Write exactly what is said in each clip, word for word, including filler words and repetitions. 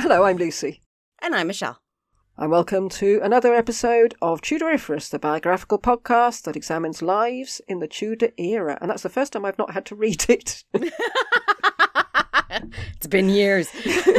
Hello, I'm Lucy. And I'm Michelle. And welcome to another episode of Tudoriferous, the biographical podcast that examines lives in the Tudor era. And that's the first time I've not had to read it. It's been years.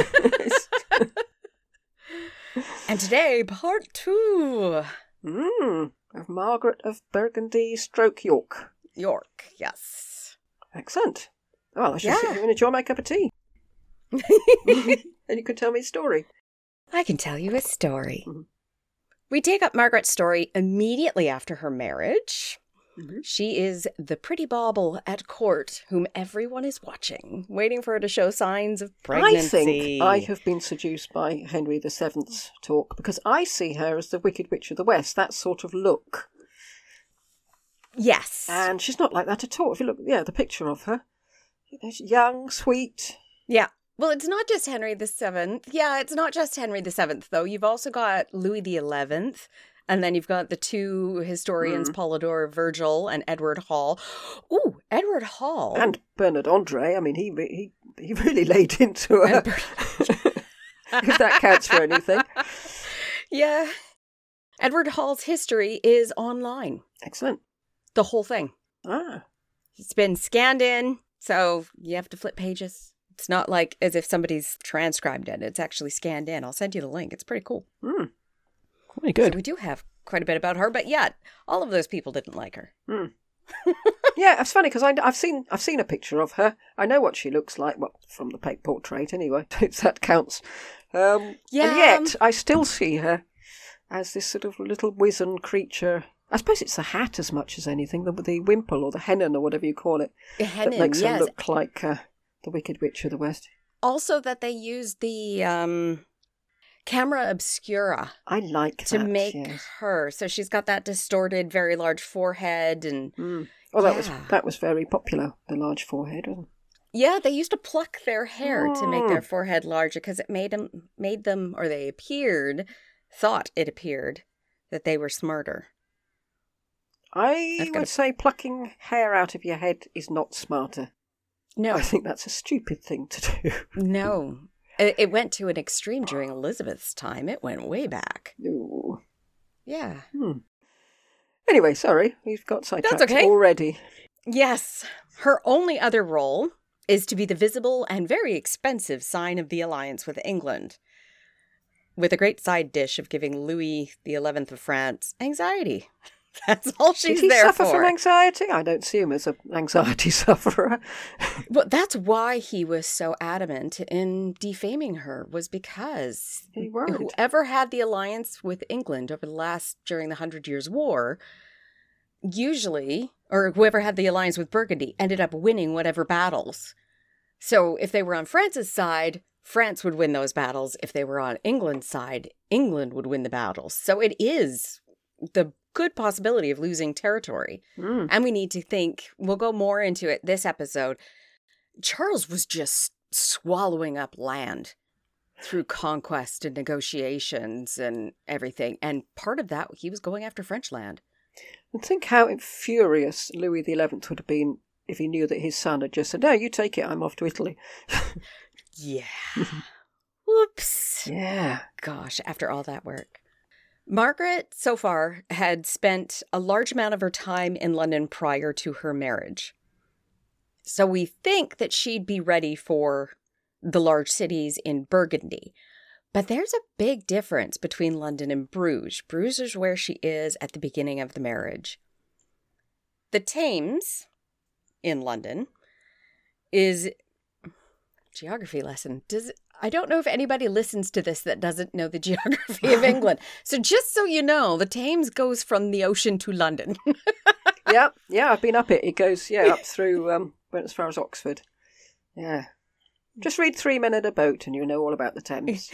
And today, part two. Mm, of Margaret of Burgundy stroke York. York, yes. Excellent. Well, I should Yeah. sit here and enjoy my cup of tea. And you can tell me a story. I can tell you a story. Mhm. We take up Margaret's story immediately after her marriage. Mhm. She is the pretty bauble at court whom everyone is watching, waiting for her to show signs of pregnancy. I think I have been seduced by Henry the Seventh's talk because I see her as the Wicked Witch of the West, that sort of look. Yes. And she's not like that at all. If you look, yeah, the picture of her. She's young, sweet. Yeah. Well, it's not just Henry the Seventh. Yeah, it's not just Henry the Seventh, though. You've also got Louis the Eleventh, and then you've got the two historians, Mm. Polydore Virgil and Edward Hall. Ooh, Edward Hall. And Bernard Andre. I mean, he re- he he really laid into her. And Ber- If that counts for anything. Yeah. Edward Hall's history is online. Excellent. The whole thing. Ah. It's been scanned in, so you have to flip pages. It's not like as if somebody's transcribed it. It's actually scanned in. I'll send you the link. It's pretty cool. Mm. Very So good. we do have quite a bit about her, but yet all of those people didn't like her. Mm. Yeah, it's funny because I've seen I've seen a picture of her. I know what she looks like. Well, from the paint portrait, anyway. If that counts. Um, Yeah. And yet, I still see her as this sort of little wizen creature. I suppose it's the hat as much as anything, the, the wimple or the hennon or whatever you call it, Hennon, that makes her yes. look like uh, the Wicked Witch of the West. Also that they used the um, camera obscura I like to that, make yes. her. So she's got that distorted, very large forehead. And Mm. Oh, that was Yeah. that was very popular, the large forehead, wasn't it? yeah, they used to pluck their hair to make their Mm. forehead larger because it made them, made them, or they appeared, thought it appeared, that they were smarter. I I've would got a- say plucking hair out of your head is not smarter. No, I think that's a stupid thing to do. no. It, it went to an extreme during Elizabeth's time. It went way back. Ooh. Yeah. Hmm. Anyway, sorry, we've got sidetracked okay. already. Yes. Her only other role is to be the visible and very expensive sign of the alliance with England, with a great side dish of giving Louis the Eleventh of France anxiety. That's all she's Did he there suffer for. from anxiety? I don't see him as an anxiety sufferer. But that's why he was so adamant in defaming her, was because He worried. whoever had the alliance with England over the last, during the Hundred Years' War, usually, or whoever had the alliance with Burgundy, ended up winning whatever battles. So if they were on France's side, France would win those battles. If they were on England's side, England would win the battles. So it is the good possibility of losing territory. Mm. And we need to think, we'll go more into it this episode. Charles was just swallowing up land through conquest and negotiations and everything. And part of that, he was going after French land. And think how furious Louis the Eleventh would have been if he knew that his son had just said, "No, you take it, I'm off to Italy." Yeah. Whoops. Yeah. Gosh, after all that work. Margaret, so far, had spent a large amount of her time in London prior to her marriage. So we think that she'd be ready for the large cities in Burgundy. But there's a big difference between London and Bruges. Bruges is where she is at the beginning of the marriage. The Thames, in London, is... Geography lesson. Does I don't know if anybody listens to this that doesn't know the geography of England. So just so you know, the Thames goes from the ocean to London. Yeah, yeah, I've been up it. It goes, yeah, up through, um, went as far as Oxford. Yeah. Just read Three Men in a Boat and you'll know all about the Thames.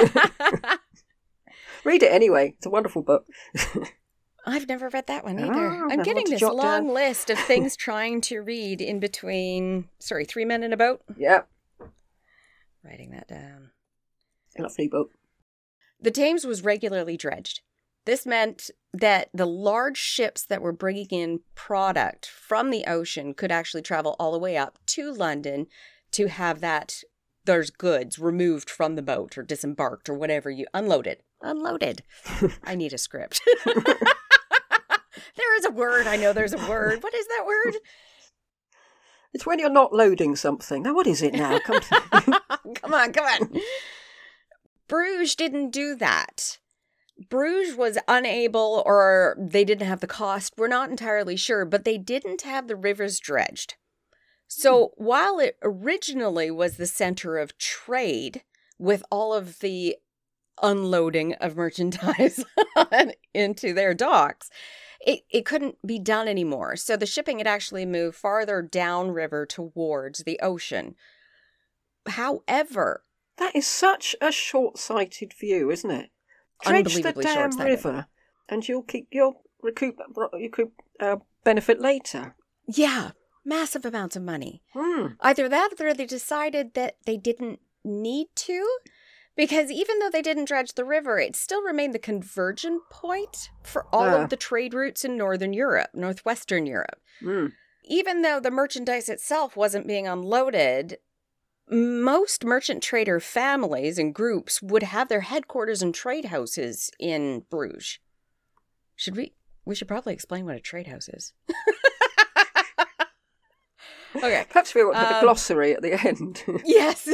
Read it anyway. It's a wonderful book. I've never read that one either. Oh, I'm never getting want to this jot long down. list of things trying to read in between, sorry, Three Men in a Boat. Yeah, Writing that down. lovely book. The Thames was regularly dredged. This meant that the large ships that were bringing in product from the ocean could actually travel all the way up to London to have that there's goods removed from the boat or disembarked or whatever you unloaded. Unloaded. I need a script. There is a word. I know there's a word. What is that word? It's when you're not loading something. Now, what is it now? Come, to... come on, come on. Bruges didn't do that. Bruges was unable, or they didn't have the cost. We're not entirely sure, but they didn't have the rivers dredged. So hmm. while it originally was the center of trade with all of the unloading of merchandise into their docks, It it couldn't be done anymore. So the shipping had actually moved farther downriver towards the ocean. However... That is such a short-sighted view, isn't it? Dredge the damn river and you'll keep you'll recoup, recoup uh, benefit later. Yeah, massive amounts of money. Hmm. Either that or they decided that they didn't need to. Because even though they didn't dredge the river, it still remained the conversion point for all uh. of the trade routes in Northern Europe, Northwestern Europe. Mm. Even though the merchandise itself wasn't being unloaded, most merchant trader families and groups would have their headquarters and trade houses in Bruges. Should we? We should probably explain what a trade house is. Okay. Perhaps we want to have um, a glossary at the end. Yes.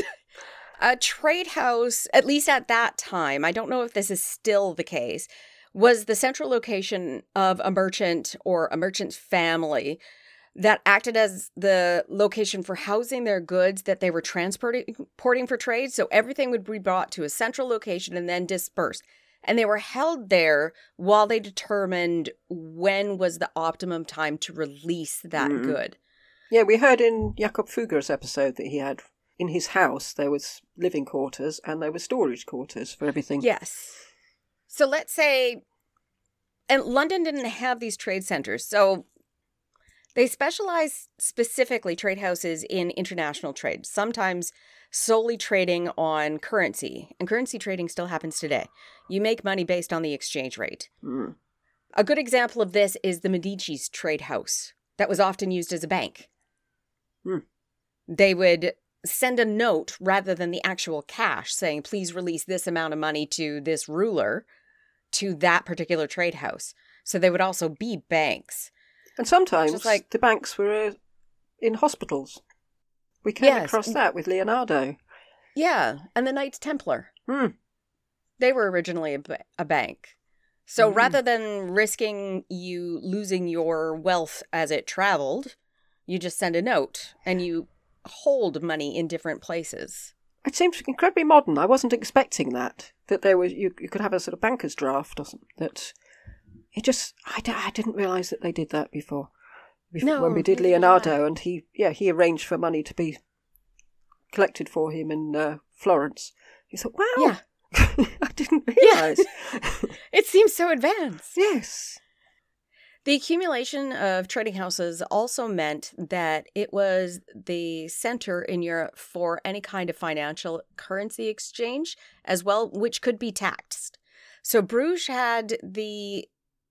A trade house, at least at that time, I don't know if this is still the case, was the central location of a merchant or a merchant's family that acted as the location for housing their goods that they were transporting for trade. So everything would be brought to a central location and then dispersed. And they were held there while they determined when was the optimum time to release that mm. good. Yeah, we heard in Jakob Fugger's episode that he had... In his house, there was living quarters and there were storage quarters for everything. Yes. So let's say, and London didn't have these trade centers, so they specialized specifically trade houses in international trade, sometimes solely trading on currency. And currency trading still happens today. You make money based on the exchange rate. Mm. A good example of this is the Medici's trade house that was often used as a bank. Mm. They would... send a note rather than the actual cash saying, please release this amount of money to this ruler, to that particular trade house. So they would also be banks. And sometimes like, the banks were uh, in hospitals. We came yes. across that with Leonardo. Yeah, and the Knights Templar. Hmm. They were originally a, ba- a bank. So mm. rather than risking you losing your wealth as it traveled, you just send a note and you... hold money in different places. It seems incredibly modern. I wasn't expecting that. That there was you, you could have a sort of banker's draft or something. That it just I, I didn't realise that they did that before. before no, when we did Leonardo, yeah. and he yeah he arranged for money to be collected for him in uh, Florence. He thought, wow, yeah. I didn't realise. Yeah. It seems so advanced. Yes. The accumulation of trading houses also meant that it was the center in Europe for any kind of financial currency exchange as well, which could be taxed. So Bruges had the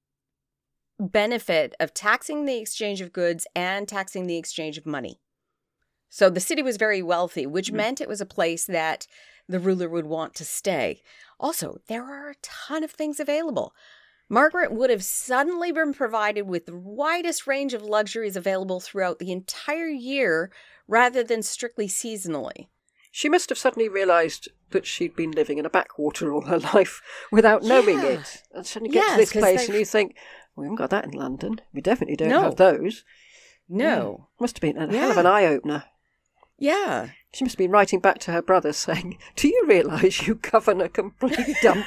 benefit of taxing the exchange of goods and taxing the exchange of money. So the city was very wealthy, which mm-hmm. meant it was a place that the ruler would want to stay. Also, there are a ton of things available. Margaret would have suddenly been provided with the widest range of luxuries available throughout the entire year rather than strictly seasonally. She must have suddenly realised that she'd been living in a backwater all her life without knowing yeah. it. And suddenly get yes, to this place they've... and you think, we haven't got that in London. We definitely don't no. have those. No. Yeah. Must have been a yeah. hell of an eye-opener. Yeah. She must have been writing back to her brother saying, do you realise you govern a complete dump?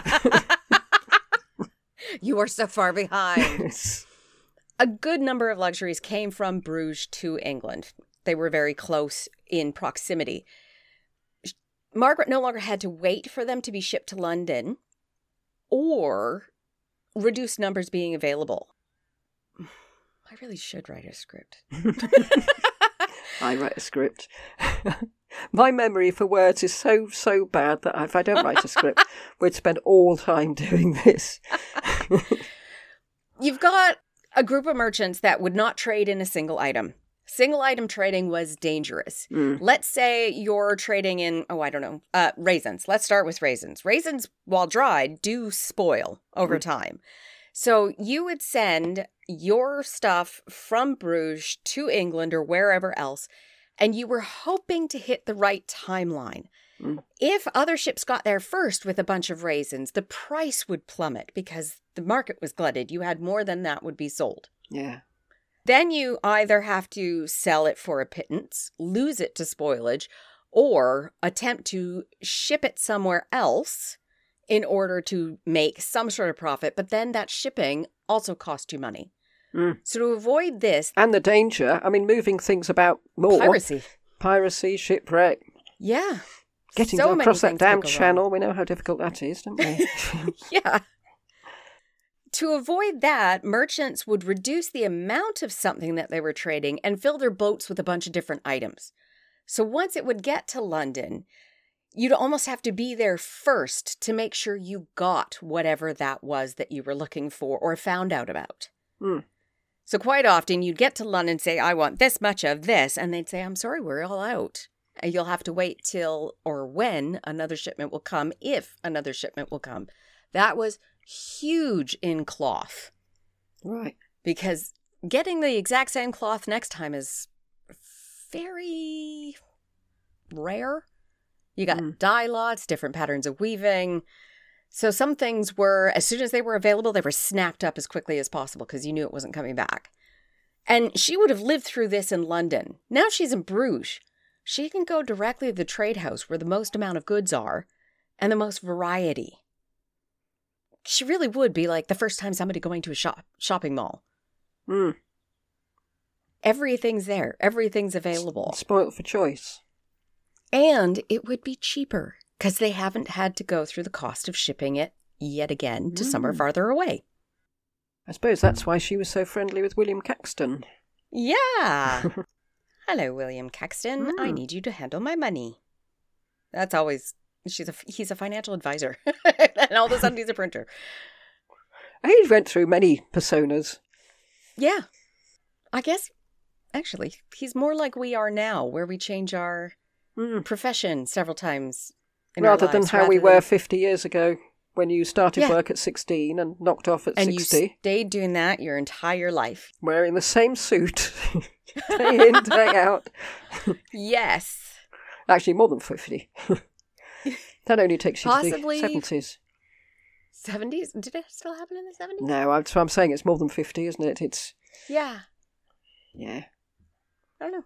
You are so far behind. Yes. A good number of luxuries came from Bruges to England. They were very close in proximity. Margaret no longer had to wait for them to be shipped to London or reduced numbers being available. I really should write a script. I write a script. My memory for words is so, so bad that if I don't write a script, we'd spend all time doing this. You've got a group of merchants that would not trade in a single item. Single item trading was dangerous. Mm. Let's say you're trading in, oh, I don't know, uh, raisins. Let's start with raisins. Raisins, while dried, do spoil over mm. time. So you would send your stuff from Bruges to England or wherever else, and you were hoping to hit the right timeline. Mm. If other ships got there first with a bunch of raisins, the price would plummet because the market was glutted. You had more than that would be sold. Yeah. Then you either have to sell it for a pittance, lose it to spoilage, or attempt to ship it somewhere else in order to make some sort of profit. But then that shipping also costs you money. Mm. So to avoid this... And the danger, I mean, moving things about more. Piracy. Piracy, shipwreck. Yeah. Getting so across that damn channel, wrong. We know how difficult that is, don't we? Yeah. To avoid that, merchants would reduce the amount of something that they were trading and fill their boats with a bunch of different items. So once it would get to London, you'd almost have to be there first to make sure you got whatever that was that you were looking for or found out about. Mm. So quite often you'd get to London and say, I want this much of this. And they'd say, I'm sorry, we're all out. And you'll have to wait till or when another shipment will come, if another shipment will come. That was huge in cloth. Right. Because getting the exact same cloth next time is very rare. You got mm. dye lots, different patterns of weaving. So some things were, as soon as they were available, they were snapped up as quickly as possible because you knew it wasn't coming back. And she would have lived through this in London. Now she's in Bruges. She can go directly to the trade house where the most amount of goods are and the most variety. She really would be like the first time somebody going to a shop shopping mall. Mm. Everything's there. Everything's available. Spoiled for choice. And it would be cheaper because they haven't had to go through the cost of shipping it yet again to mm. somewhere farther away. I suppose that's why she was so friendly with William Caxton. Yeah. Hello, William Caxton. Mm. I need you to handle my money. That's always... She's a, he's a financial advisor. And all of a sudden he's a printer. He went through many personas. Yeah. I guess, actually, he's more like we are now, where we change our mm. profession several times in rather our than lives, how rather we than... were fifty years ago when you started yeah. work at sixteen and knocked off at and sixty. And you stayed doing that your entire life. Wearing the same suit, day in, day out. Yes. Actually, more than fifty. That only takes you Possibly to the seventies. seventies? Did it still happen in the seventies? No, I'm, so I'm saying it's more than fifty, isn't it? It's Yeah. Yeah. I don't know.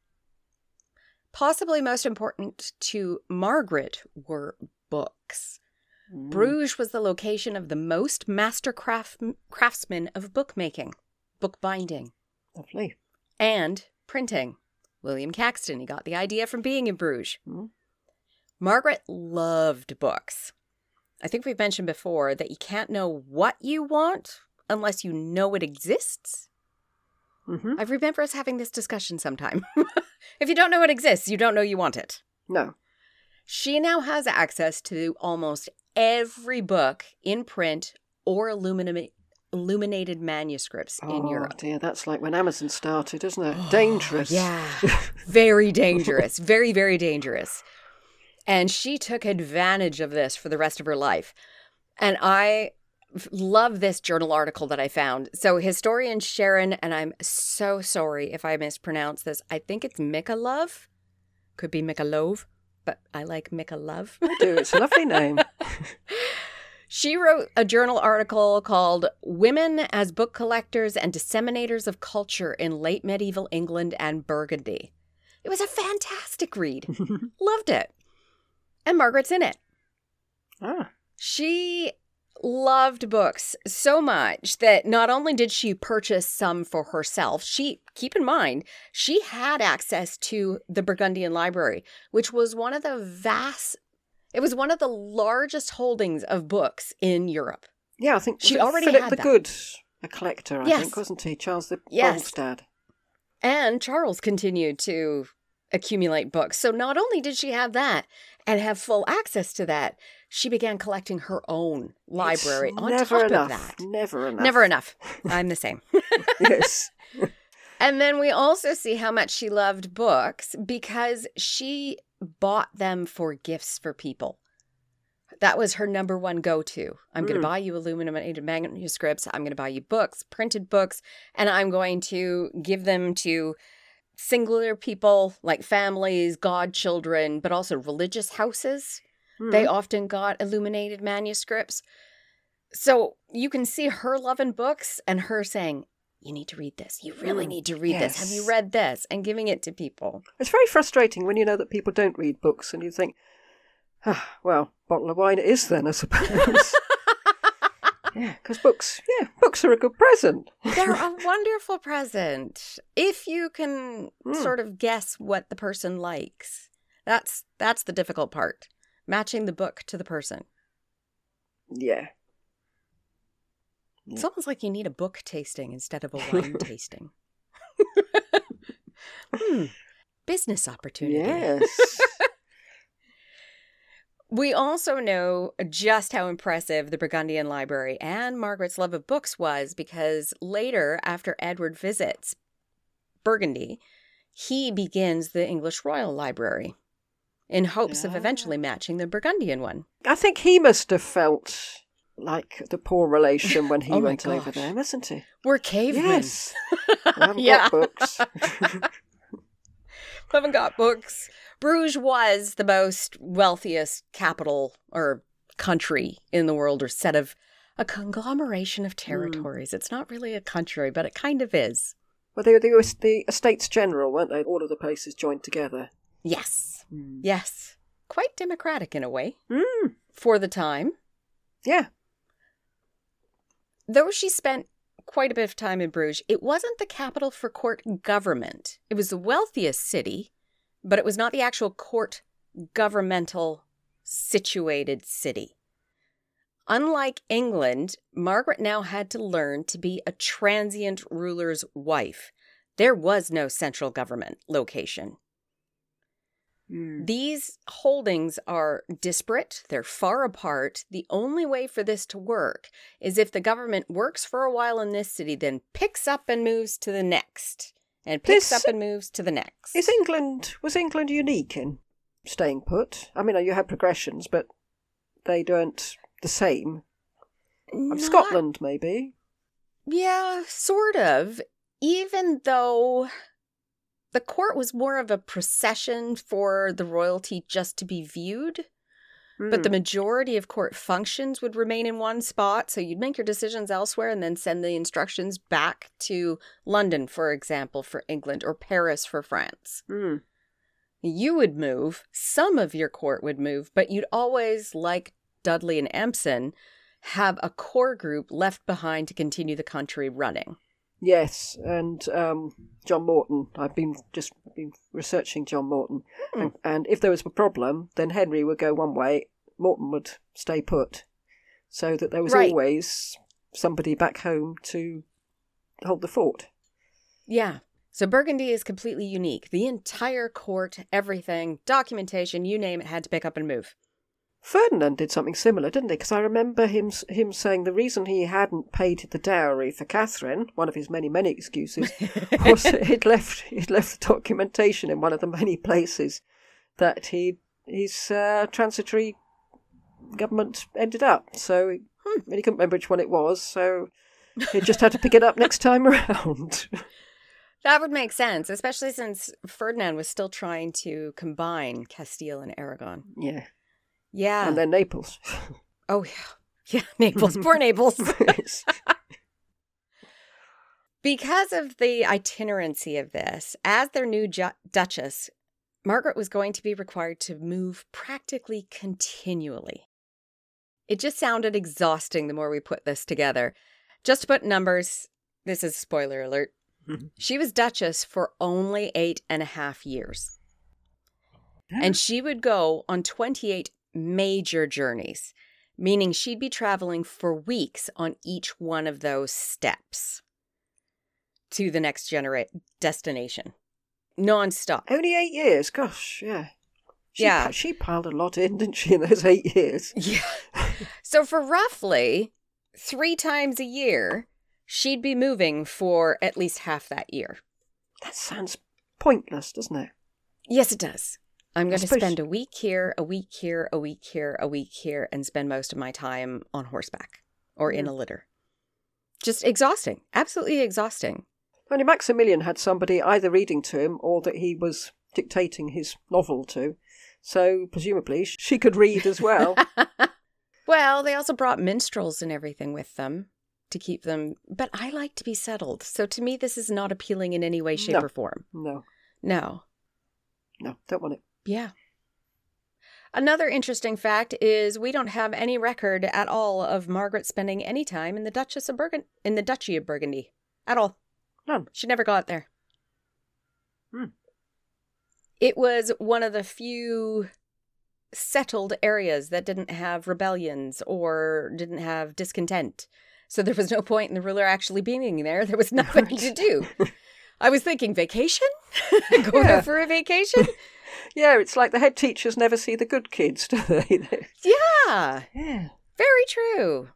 Possibly most important to Margaret were books. Mm. Bruges was the location of the most master craft, craftsmen of bookmaking, bookbinding. Lovely. And printing. William Caxton, he got the idea from being in Bruges. Mm. Margaret loved books. I think we've mentioned before that you can't know what you want unless you know it exists. Mm-hmm. I remember us having this discussion sometime. If you don't know it exists, you don't know you want it. No. She now has access to almost every book in print or illumin- illuminated manuscripts oh, in Europe. Oh dear, that's like when Amazon started, isn't it? Dangerous. Yeah, very dangerous. Very, very dangerous. And she took advantage of this for the rest of her life. And I love this journal article that I found. So historian Sharon, and I'm so sorry if I mispronounce this, I think it's Mikalov. Could be Mikalov, but I like Mikalov. I do. It's a lovely name. She wrote a journal article called Women as Book Collectors and Disseminators of Culture in Late Medieval England and Burgundy. It was a fantastic read. Loved it. And Margaret's in it. Ah. She loved books so much that not only did she purchase some for herself, she, keep in mind, she had access to the Burgundian Library, which was one of the vast, it was one of the largest holdings of books in Europe. Yeah, I think she already Philip had the that. Good, a collector, I yes. think, wasn't he? Charles the yes. Boldstad. And Charles continued to accumulate books. So not only did she have that and have full access to that, she began collecting her own library it's on never top enough. of that. Never enough. Never enough. I'm the same. Yes. And then we also see how much she loved books because she bought them for gifts for people. That was her number one go-to. I'm mm. going to buy you illuminated manuscripts. I'm going to buy you books, printed books, and I'm going to give them to singular people like families, godchildren, but also religious houses. Mm. They often got illuminated manuscripts. So you can see her loving books and her saying, you need to read this. You really mm. need to read yes. this. Have you read this? And giving it to people. It's very frustrating when you know that people don't read books and you think, ah, well, bottle of wine it is then, I suppose. Yeah, because books, yeah, books are a good present. They're a wonderful present. If you can mm. sort of guess what the person likes. That's that's the difficult part. Matching the book to the person. Yeah. It's almost like you need a book tasting instead of a wine tasting. hmm. Business opportunity. Yes. We also know just how impressive the Burgundian Library and Margaret's love of books was because later, after Edward visits Burgundy, he begins the English Royal Library in hopes yeah. of eventually matching the Burgundian one. I think he must have felt like the poor relation when he oh went gosh. over there, mustn't he? We're cavemen. Yes. I haven't yeah. got books. haven't got books. Bruges was the most wealthiest capital or country in the world, or set of a conglomeration of territories. Mm. It's not really a country, but it kind of is. Well, they were the, the Estates General, weren't they? All of the places joined together. Yes. Mm. Yes. Quite democratic in a way. Mm. For the time. Yeah. Though she spent quite a bit of time in Bruges, it wasn't the capital for court government. It was the wealthiest city, but it was not the actual court governmental situated city. Unlike England, Margaret now had to learn to be a transient ruler's wife. There was no central government location. Mm. These holdings are disparate. They're far apart. The only way for this to work is if the government works for a while in this city, then picks up and moves to the next. And picks this, up and moves to the next. Is England, was England unique in staying put? I mean, you had progressions, but they weren't the same. Not, Scotland, maybe? Yeah, sort of. Even though the court was more of a procession for the royalty just to be viewed. Mm. But the majority of court functions would remain in one spot. So you'd make your decisions elsewhere and then send the instructions back to London, for example, for England, or Paris for France. Mm. You would move. Some of your court would move, but you'd always, like Dudley and Empson, have a core group left behind to continue the country running. Yes, and um, John Morton. I've been just been researching John Morton, hmm. and, and if there was a problem, then Henry would go one way, Morton would stay put, so that there was right. always somebody back home to hold the fort. Yeah. So Burgundy is completely unique. The entire court, everything, documentation, you name it, had to pick up and move. Ferdinand did something similar, didn't he? Because I remember him him saying the reason he hadn't paid the dowry for Catherine, one of his many, many excuses, was that he'd left, he'd left the documentation in one of the many places that he his uh, transitory government ended up. So he, hmm, he couldn't remember which one it was, so he just had to pick it up next time around. That would make sense, especially since Ferdinand was still trying to combine Castile and Aragon. Yeah. Yeah. And then Naples. Oh, yeah. Yeah, Naples. Poor Naples. Because of the itinerancy of this, as their new ju- Duchess, Margaret was going to be required to move practically continually. It just sounded exhausting the more we put this together. Just to put numbers, this is a spoiler alert. Mm-hmm. She was Duchess for only eight and a half years. Yeah. And she would go on twenty-eight major journeys, meaning she'd be traveling for weeks on each one of those steps to the next genera- destination. Non-stop. Only eight years? Gosh, yeah. She, yeah. She piled a lot in, didn't she, in those eight years? Yeah. So for roughly three times a year, she'd be moving for at least half that year. That sounds pointless, doesn't it? Yes, it does. I'm going to suppose- spend a week here, a week here, a week here, a week here, and spend most of my time on horseback or in Yeah. a litter. Just exhausting. Absolutely exhausting. Only Maximilian had somebody either reading to him or that he was dictating his novel to. So presumably she could read as well. Well, they also brought minstrels and everything with them to keep them. But I like to be settled. So to me, this is not appealing in any way, shape, No. or form. No, No. no, don't want it. Yeah. Another interesting fact is we don't have any record at all of Margaret spending any time in the Duchess of Burgundy, in the Duchy of Burgundy, at all. None. She never got there. Hmm. It was one of the few settled areas that didn't have rebellions or didn't have discontent. So there was no point in the ruler actually being there. There was nothing to do. I was thinking, vacation? Go Yeah. there for a vacation? Yeah, it's like the head teachers never see the good kids, do they? Yeah. Yeah. Very true.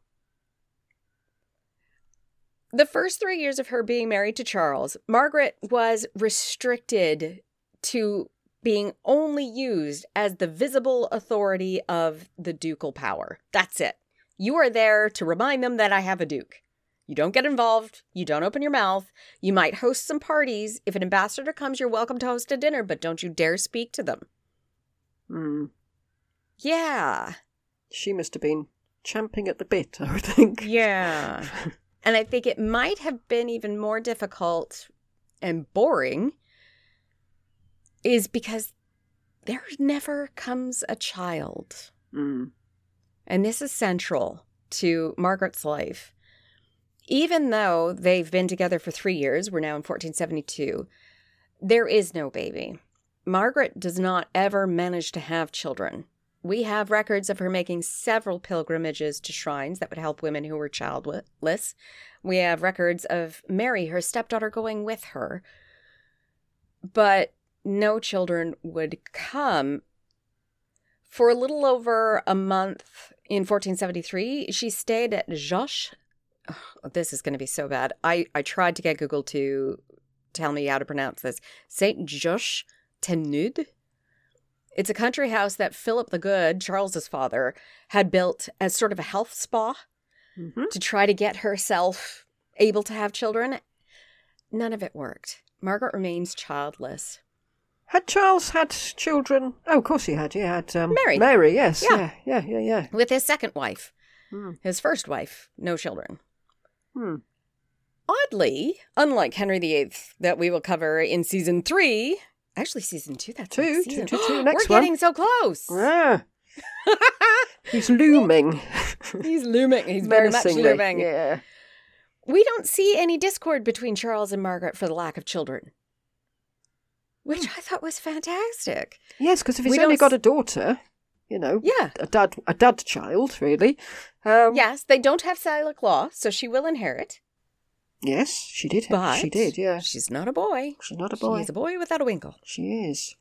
The first three years of her being married to Charles, Margaret was restricted to being only used as the visible authority of the ducal power. That's it. You are there to remind them that I have a duke. You don't get involved. You don't open your mouth. You might host some parties. If an ambassador comes, you're welcome to host a dinner, but don't you dare speak to them. Hmm. Yeah. She must have been champing at the bit, I would think. Yeah. And I think it might have been even more difficult and boring is because there never comes a child. Hmm. And this is central to Margaret's life. Even though they've been together for three years, we're now in fourteen seventy-two, there is no baby. Margaret does not ever manage to have children. We have records of her making several pilgrimages to shrines that would help women who were childless. We have records of Mary, her stepdaughter, going with her. But no children would come. For a little over a month in fourteen seventy-three, she stayed at Joche. Oh, this is going to be so bad. I, I tried to get Google to tell me how to pronounce this. Saint Joche Tenud. It's a country house that Philip the Good, Charles's father, had built as sort of a health spa Mm-hmm. to try to get herself able to have children. None of it worked. Margaret remains childless. Had Charles had children? Oh, of course he had. He had um, Mary. Mary, yes. Yeah. Yeah, yeah, yeah, yeah. With his second wife. Hmm. His first wife, no children. Hmm. Oddly, unlike Henry the Eighth that we will cover in season three, actually season two, that's Two, next two, season. two, two, next We're one. getting so close. Ah, he's looming. He's looming. He's very much Menacingly, looming. Yeah. We don't see any discord between Charles and Margaret for the lack of children, which I thought was fantastic. Yes, because if he's We only don't got s- a daughter, you know, Yeah. a dad, a dad child, really. Um, Yes, they don't have Salic law, so she will inherit. Yes, she did. But she did. Yeah. she's not a boy. She's not a boy. She is a boy without a winkle. She is.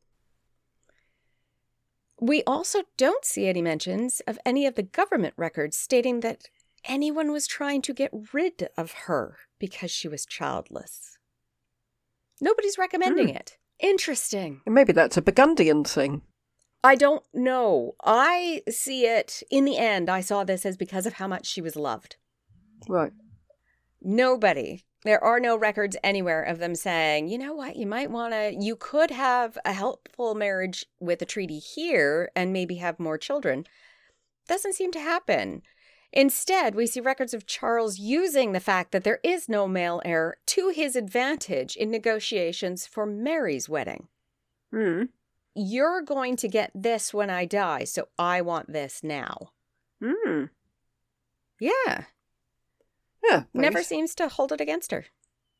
We also don't see any mentions of any of the government records stating that anyone was trying to get rid of her because she was childless. Nobody's recommending Hmm. it. Interesting. And maybe that's a Burgundian thing. I don't know. I see it, in the end, I saw this as because of how much she was loved. Right. Nobody. There are no records anywhere of them saying, you know what, you might want to, you could have a helpful marriage with a treaty here and maybe have more children. Doesn't seem to happen. Instead, we see records of Charles using the fact that there is no male heir to his advantage in negotiations for Mary's wedding. Hmm. You're going to get this when I die, so I want this now. Hmm. Yeah. Yeah. Never nice. seems to hold it against her.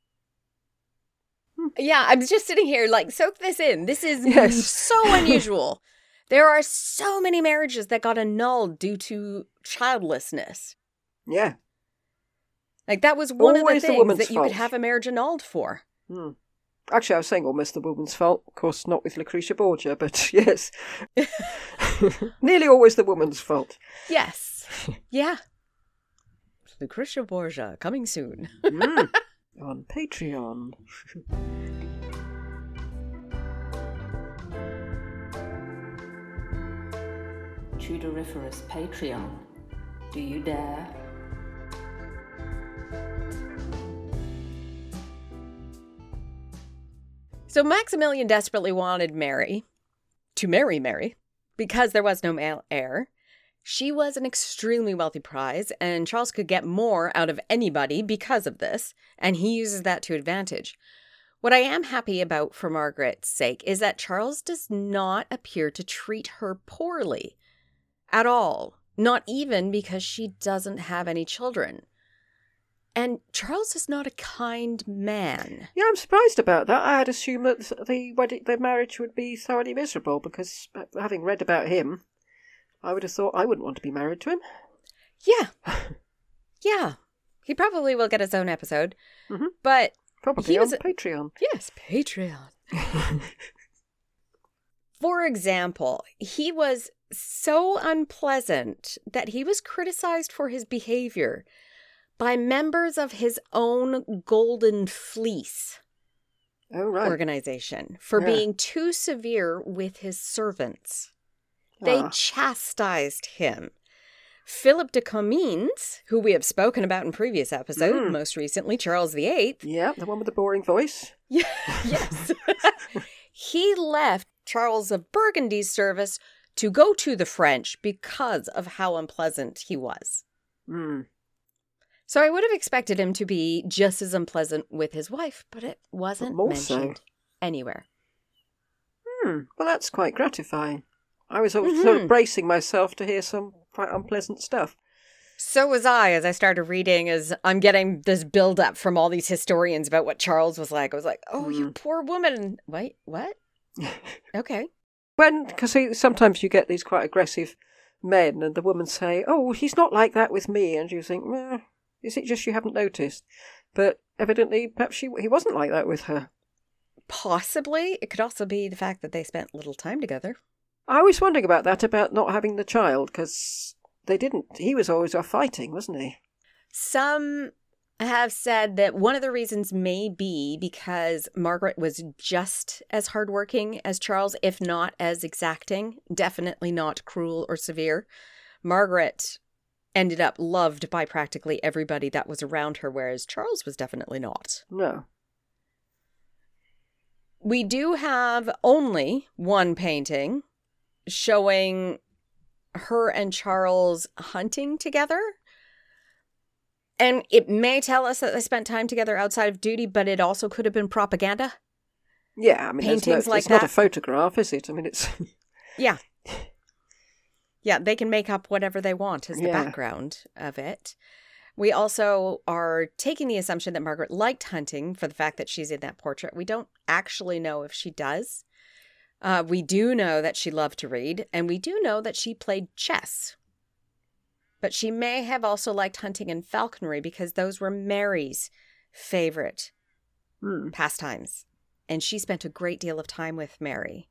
Hmm. Yeah, I'm just sitting here like, soak this in. This is Yes. so unusual. There are so many marriages that got annulled due to childlessness. Yeah. Like, that was one Always of the the things woman's that you fault. could have a marriage annulled for. Hmm. Actually, I was saying almost the woman's fault. Of course, not with Lucretia Borgia, but yes. Nearly always the woman's fault. Yes. Yeah. Lucretia Borgia, coming soon. Mm. On Patreon. Tudoriferous Patreon. Do you dare? So Maximilian desperately wanted Mary to marry Mary because there was no male heir. She was an extremely wealthy prize, and Charles could get more out of anybody because of this, and he uses that to advantage. What I am happy about for Margaret's sake is that Charles does not appear to treat her poorly at all, not even because she doesn't have any children. And Charles is not a kind man. Yeah, I'm surprised about that. I had assumed that the wedding, the marriage would be thoroughly miserable because, having read about him, I would have thought I wouldn't want to be married to him. Yeah. Yeah. He probably will get his own episode. Mm-hmm. But probably he on was a- Patreon. Yes, Patreon. For example, he was so unpleasant that he was criticized for his behavior by members of his own Golden Fleece oh, right. organization for Yeah. being too severe with his servants. They Ah. chastised him. Philip de Comines, who we have spoken about in previous episodes, Mm. most recently Charles the Eighth. Yeah, the one with the boring voice. Yeah, yes. He left Charles of Burgundy's service to go to the French because of how unpleasant he was. Mm. So I would have expected him to be just as unpleasant with his wife, but it wasn't more mentioned so. anywhere. Hmm. Well, that's quite gratifying. I was sort of, sort Mhm. of bracing myself to hear some quite unpleasant stuff. So was I, as I started reading, as I'm getting this build-up from all these historians about what Charles was like. I was like, oh, you Mm. poor woman. Wait, what? Okay. When, because sometimes you get these quite aggressive men and the women say, oh, he's not like that with me. And you think, eh, is it just you haven't noticed? But evidently, perhaps she, he wasn't like that with her. Possibly. It could also be the fact that they spent little time together. I was wondering about that, about not having the child, because they didn't. He was always off fighting, wasn't he? Some have said that one of the reasons may be because Margaret was just as hardworking as Charles, if not as exacting, definitely not cruel or severe. Margaret ended up loved by practically everybody that was around her, whereas Charles was definitely not. No. We do have only one painting showing her and Charles hunting together. And it may tell us that they spent time together outside of duty, but it also could have been propaganda. Yeah, I mean, there's Paintings no, like it's not that. a photograph, is it? I mean, it's... Yeah. Yeah, they can make up whatever they want as the Yeah. background of it. We also are taking the assumption that Margaret liked hunting for the fact that she's in that portrait. We don't actually know if she does. Uh, we do know that she loved to read, and we do know that she played chess. But she may have also liked hunting and falconry because those were Mary's favorite Hmm. pastimes. And she spent a great deal of time with Mary.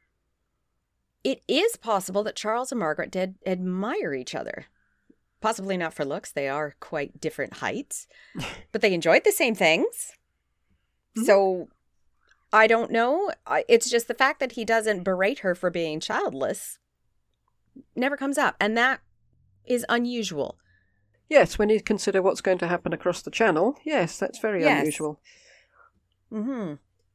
It is possible that Charles and Margaret did admire each other. Possibly not for looks. They are quite different heights. But they enjoyed the same things. Mhm. So I don't know. I- It's just the fact that he doesn't berate her for being childless never comes up. And that is unusual. Yes, when you consider what's going to happen across the channel, yes, that's very Yes. unusual. Mm-hmm.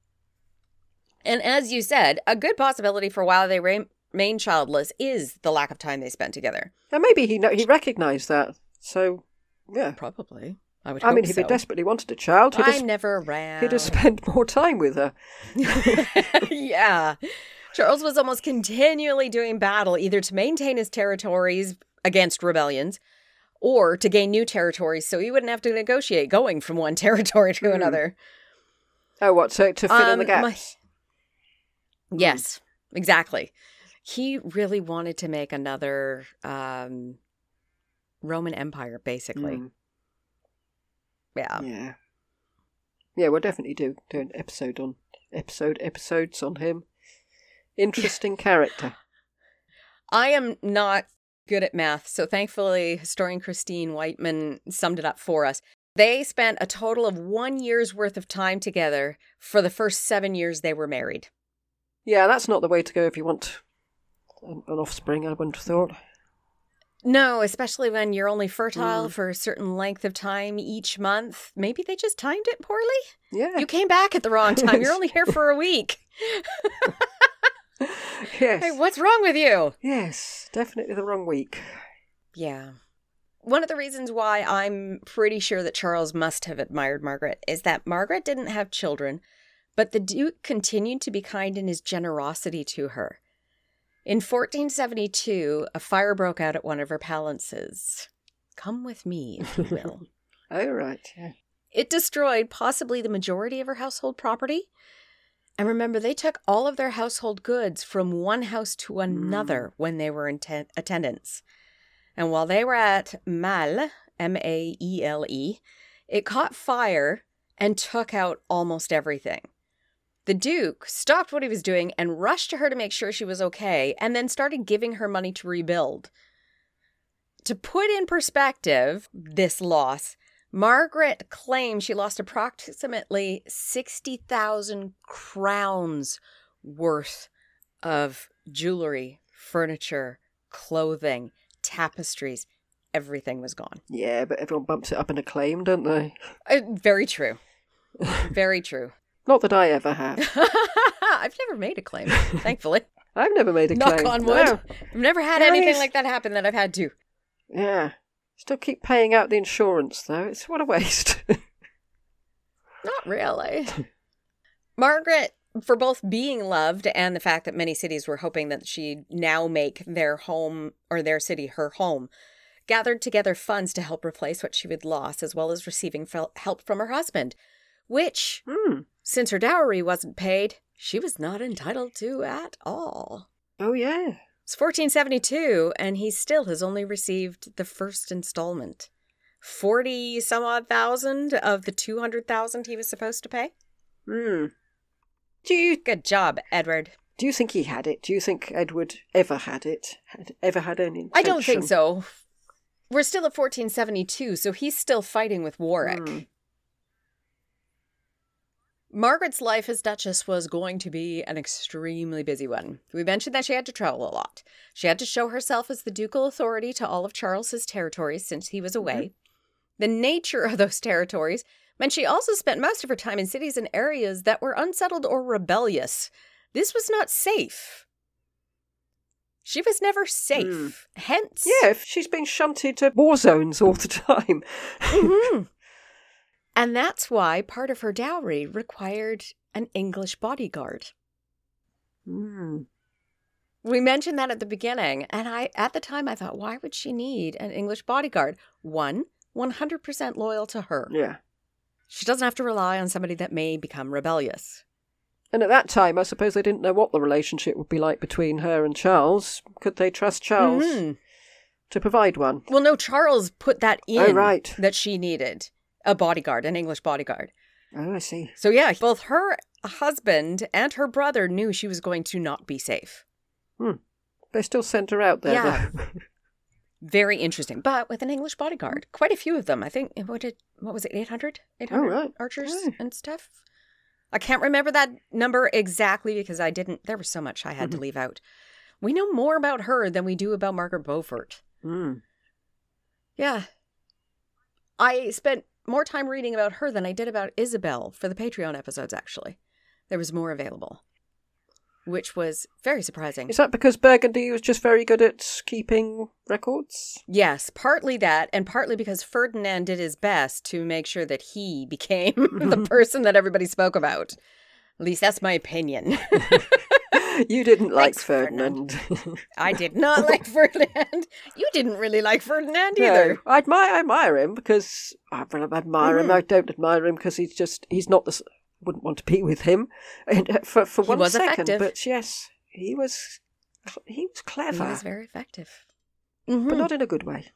And as you said, a good possibility for why they remain childless is the lack of time they spent together. And maybe he know, he recognised that. So, yeah. Probably. I would I hope mean, if so. he desperately wanted a child, he'd I'm have, never around. he'd have spent more time with her. Yeah. Charles was almost continually doing battle either to maintain his territories against rebellions or to gain new territories so he wouldn't have to negotiate going from one territory to Hmm. another. Oh, what, so to fill in the Um, my- gaps? Yes, exactly. He really wanted to make another um, Roman Empire, basically. Mm, Yeah. yeah. Yeah, we'll definitely do, do an episode on, episode, episodes on him. Interesting character. I am not good at math, so thankfully historian Christine Whiteman summed it up for us. They spent a total of one year's worth of time together for the first seven years they were married. Yeah, that's not the way to go if you want an, an offspring, I wouldn't have thought. No, especially when you're only fertile Mm. for a certain length of time each month. Maybe they just timed it poorly. Yeah. You came back at the wrong time. You're only here for a week. Yes. Hey, what's wrong with you? Yes, definitely the wrong week. Yeah. One of the reasons why I'm pretty sure that Charles must have admired Margaret is that Margaret didn't have children, but the Duke continued to be kind in his generosity to her. In fourteen seventy-two, a fire broke out at one of her palaces. Come with me, if you will. Oh, right, yeah. It destroyed possibly the majority of her household property. And remember, they took all of their household goods from one house to another Mm. when they were in ten- attendance. And while they were at Mal, M A E L E, it caught fire and took out almost everything. The Duke stopped what he was doing and rushed to her to make sure she was okay, and then started giving her money to rebuild. To put in perspective this loss, Margaret claimed she lost approximately sixty thousand crowns worth of jewelry, furniture, clothing, tapestries. Everything was gone. Yeah, but everyone bumps it up in a claim, don't they? Uh, very true. Very true. Not that I ever have. I've never made a claim, thankfully. I've never made a Knock claim. on wood. No. I've never had Nice. anything like that happen that I've had to. Yeah. Still keep paying out the insurance, though. It's what a waste. Not really. Margaret, for both being loved and the fact that many cities were hoping that she'd now make their home or their city her home, gathered together funds to help replace what she had lost, as well as receiving fel- help from her husband, which, Hmm. since her dowry wasn't paid, she was not entitled to at all. Oh, yeah. It's fourteen seventy-two, and he still has only received the first installment. Forty some odd thousand of the two hundred thousand he was supposed to pay. Hmm. Do you Good job, Edward. do you think he had it? Do you think Edward ever had it? Had ever had any intention? I don't think so. We're still at fourteen seventy-two, so he's still fighting with Warwick. Hmm. Margaret's life as Duchess was going to be an extremely busy one. We mentioned that she had to travel a lot. She had to show herself as the ducal authority to all of Charles's territories since he was away. Mm-hmm. The nature of those territories meant she also spent most of her time in cities and areas that were unsettled or rebellious. This was not safe. She was never safe. Mm. Hence... Yeah, if she's been shunted to war zones all the time. Mm-hmm. And that's why part of her dowry required an English bodyguard. Hmm. We mentioned that at the beginning, and I, at the time, I thought, why would she need an English bodyguard? One, one hundred percent loyal to her. Yeah. She doesn't have to rely on somebody that may become rebellious. And at that time, I suppose they didn't know what the relationship would be like between her and Charles. Could they trust Charles Mm-hmm. to provide one? Well, no, Charles put that in Oh, right. that she needed a bodyguard, an English bodyguard. Oh, I see. So yeah, both her husband and her brother knew she was going to not be safe. Hmm. They still sent her out there, Yeah. though. Very interesting, but with an English bodyguard. Quite a few of them. I think, what did, what was it, eight hundred? eight hundred Oh, right. archers Oh. and stuff? I can't remember that number exactly because I didn't, there was so much I had to leave out. We know more about her than we do about Margaret Beaufort. Hmm. Yeah. I spent more time reading about her than I did about Isabel for the Patreon episodes, actually. There was more available, which was very surprising. Is that because Burgundy was just very good at keeping records? Yes, partly that, and partly because Ferdinand did his best to make sure that he became the person that everybody spoke about. At least that's my opinion. You didn't like Thanks, Ferdinand. I did not like Ferdinand. You didn't really like Ferdinand No, either. I admire, I admire him because I admire him. Mhm. I don't admire him because he's just he's not the. s- Wouldn't want to be with him, and uh, for for He one was second. effective. But yes, he was cl- he was He clever, was very effective. but Mhm. not in a good way.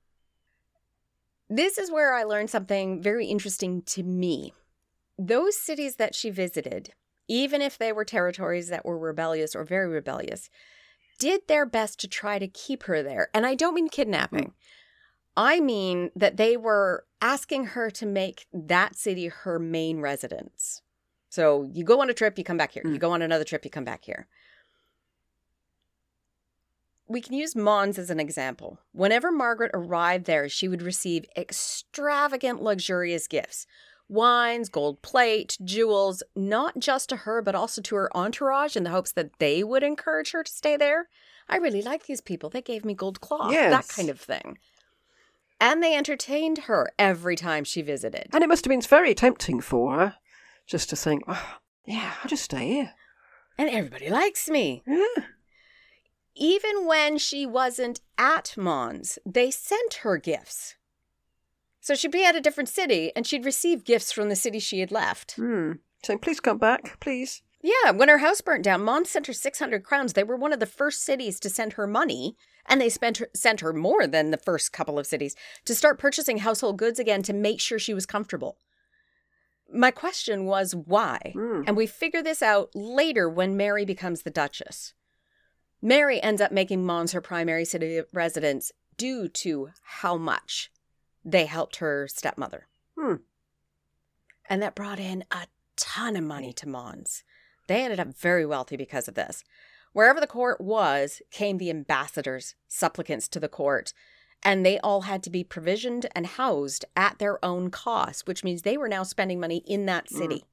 This is where I learned something very interesting to me. Those cities that she visited, even if they were territories that were rebellious or very rebellious, did their best to try to keep her there. And I don't mean kidnapping. I mean that they were asking her to make that city her main residence. So you go on a trip, you come back here. You Mm. go on another trip, you come back here. we can use Mons as an example. Whenever Margaret arrived there, she would receive extravagant, luxurious gifts. Wines, gold plate, jewels, not just to her, but also to her entourage in the hopes that they would encourage her to stay there. I really like these people. They gave me gold cloth, Yes. that kind of thing. And they entertained her every time she visited. And it must have been very tempting for her just to think, oh, yeah, I'll just stay here. And everybody likes me. Yeah. Even when she wasn't at Mons, they sent her gifts. So she'd be at a different city and she'd receive gifts from the city she had left. Hmm. Saying, please come back, please. Yeah, when her house burnt down, Mons sent her six hundred crowns. They were one of the first cities to send her money, and they spent her, sent her more than the first couple of cities to start purchasing household goods again to make sure she was comfortable. My question was why? Mm. And we figure this out later when Mary becomes the Duchess. Mary ends up making Mons her primary city of residence due to how much they helped her stepmother. Hmm. And that brought in a ton of money to Mons. They ended up very wealthy because of this. Wherever the court was, came the ambassadors, supplicants to the court, and they all had to be provisioned and housed at their own cost, which means they were now spending money in that city. Mm.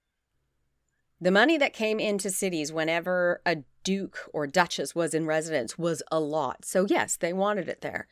The money that came into cities whenever a duke or duchess was in residence was a lot. So yes, they wanted it there.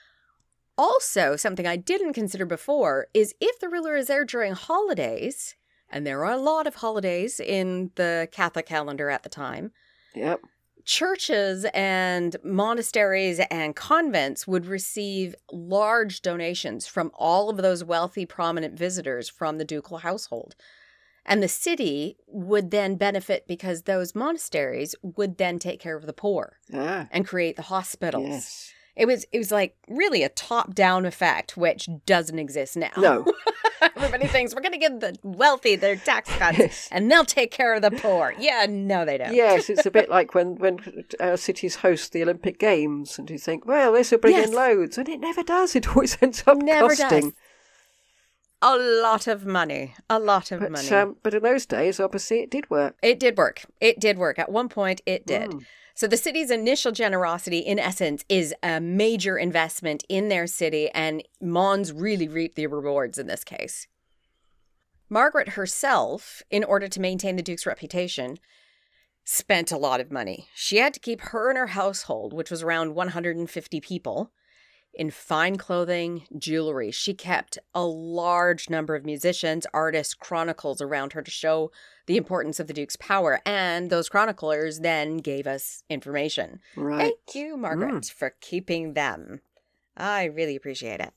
Also, something I didn't consider before is if the ruler is there during holidays, and there are a lot of holidays in the Catholic calendar at the time, Yep. churches and monasteries and convents would receive large donations from all of those wealthy, prominent visitors from the ducal household. And the city would then benefit because those monasteries would then take care of the poor Ah. and create the hospitals. Yes. It was it was like really a top-down effect, which doesn't exist now. No. Everybody thinks we're going to give the wealthy their tax cuts Yes. and they'll take care of the poor. Yeah, no, they don't. Yes, it's a bit like when, when our cities host the Olympic Games and you think, well, this will bring Yes. in loads. And it never does. It always ends up Never costing. does. A lot of money. A lot of But, money. um, but in those days, obviously, it did work. It did work. It did work. At one point, it did. Mm. So the city's initial generosity, in essence, is a major investment in their city, and Mons really reaped the rewards in this case. Margaret herself, in order to maintain the Duke's reputation, spent a lot of money. She had to keep her and her household, which was around one hundred fifty people, in fine clothing, jewelry. She kept a large number of musicians, artists, chronicles around her to show the importance of the Duke's power. And those chroniclers then gave us information. Right. Thank you, Margaret, for keeping them. I really appreciate it.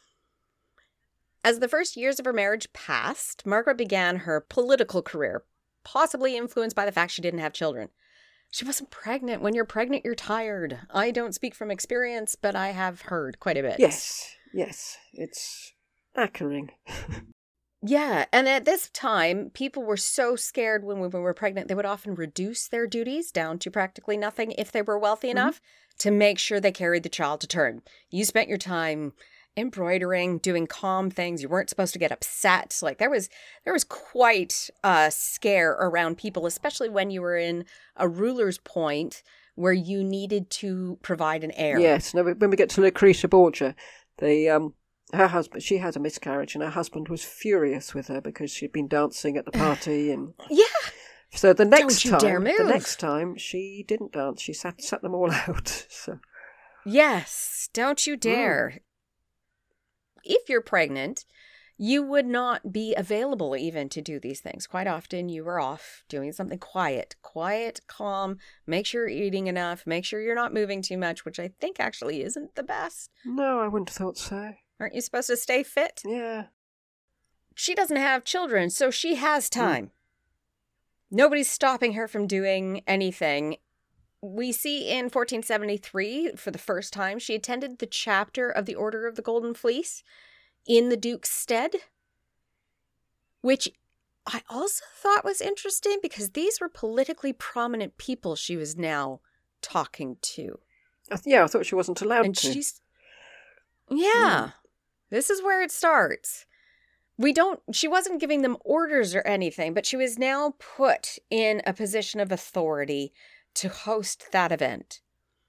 As the first years of her marriage passed, Margaret began her political career, possibly influenced by the fact she didn't have children. She wasn't pregnant. When you're pregnant, you're tired. I don't speak from experience, but I have heard quite a bit. Yes, yes. It's knackering. Yeah, and at this time, people were so scared when women were pregnant, they would often reduce their duties down to practically nothing if they were wealthy Mm-hmm. enough to make sure they carried the child to term. You spent your time embroidering, doing calm things. You weren't supposed to get upset. Like there was there was quite a scare around people, especially when you were in a ruler's point where you needed to provide an heir. Yes. No, when we get to Lucretia Borgia, the um, her husband, she had a miscarriage, and her husband was furious with her because she'd been dancing at the party, and Yeah. so the next Don't you time, dare the move. next time she didn't dance. She sat sat them all out. So Yes, don't you dare. If you're pregnant, you would not be available even to do these things. Quite often you were off doing something quiet, quiet, calm, make sure you're eating enough, make sure you're not moving too much, which I think actually isn't the best. no, I wouldn't have thought so. Aren't you supposed to stay fit? Yeah. She doesn't have children, so she has time. Nobody's stopping her from doing anything. We see in fourteen seventy-three, for the first time, she attended the chapter of the Order of the Golden Fleece in the Duke's stead, which I also thought was interesting because these were politically prominent people she was now talking to. I th- yeah, I thought she wasn't allowed And to. she's, yeah, this is where it starts. We don't, she wasn't giving them orders or anything, but she was now put in a position of authority to host that event.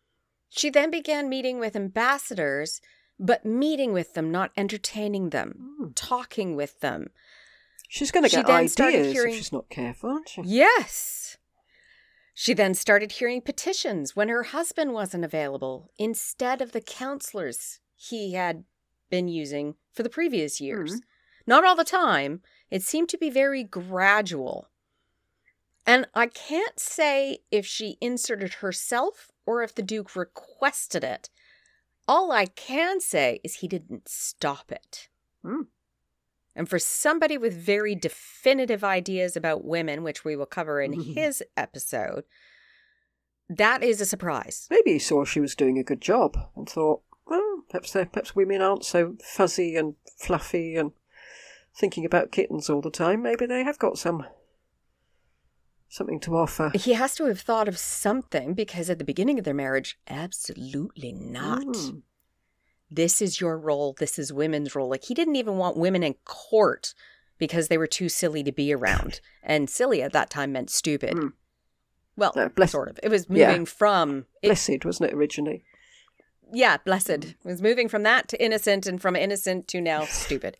She then began meeting with ambassadors, but meeting with them, not entertaining them, mm. talking with them. She's going to get ideas hearing... if she's not careful, aren't she? Yes. She then started hearing petitions when her husband wasn't available instead of the counselors he had been using for the previous years. Mm. Not all the time. It seemed to be very gradual. And I can't say if she inserted herself or if the Duke requested it. All I can say is he didn't stop it. Mm. And for somebody with very definitive ideas about women, which we will cover in mm-hmm. his episode, that is a surprise. Maybe he saw she was doing a good job and thought, well, perhaps, perhaps women aren't so fuzzy and fluffy and thinking about kittens all the time. Maybe they have got some something to offer. He has to have thought of something, because at the beginning of their marriage, absolutely not. Mm. This is your role. This is women's role. Like, he didn't even want women in court because they were too silly to be around. And silly at that time meant stupid. Mm. Well, no, blessed. Sort of. It was moving yeah. from... It, blessed, wasn't it, originally? Yeah, blessed. It was moving from that to innocent, and from innocent to now stupid.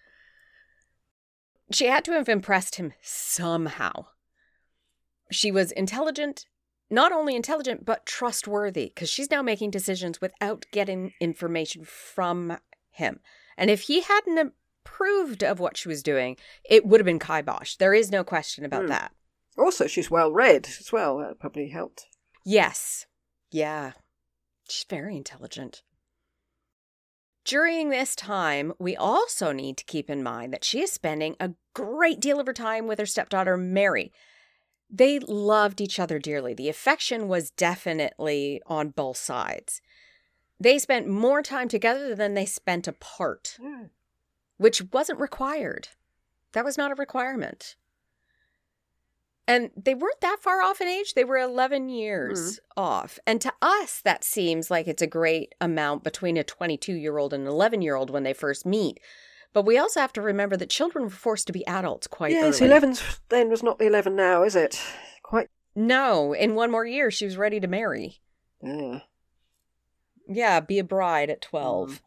She had to have impressed him somehow. She was intelligent, not only intelligent, but trustworthy, because she's now making decisions without getting information from him. And if he hadn't approved of what she was doing, it would have been kibosh. There is no question about mm. that. Also, she's well read as well. That probably helped. Yes. Yeah. She's very intelligent. During this time, we also need to keep in mind that she is spending a great deal of her time with her stepdaughter, Mary. They loved each other dearly. The affection was definitely on both sides. They spent more time together than they spent apart, mm. which wasn't required. That was not a requirement. And they weren't that far off in age. They were eleven years mm. off. And to us, that seems like it's a great amount between a twenty-two-year-old and an eleven-year-old when they first meet. But we also have to remember that children were forced to be adults quite yes, early. Yes, eleven then was not the eleven now, is it? Quite. No, in one more year, she was ready to marry. Yeah. Yeah, be a bride at twelve.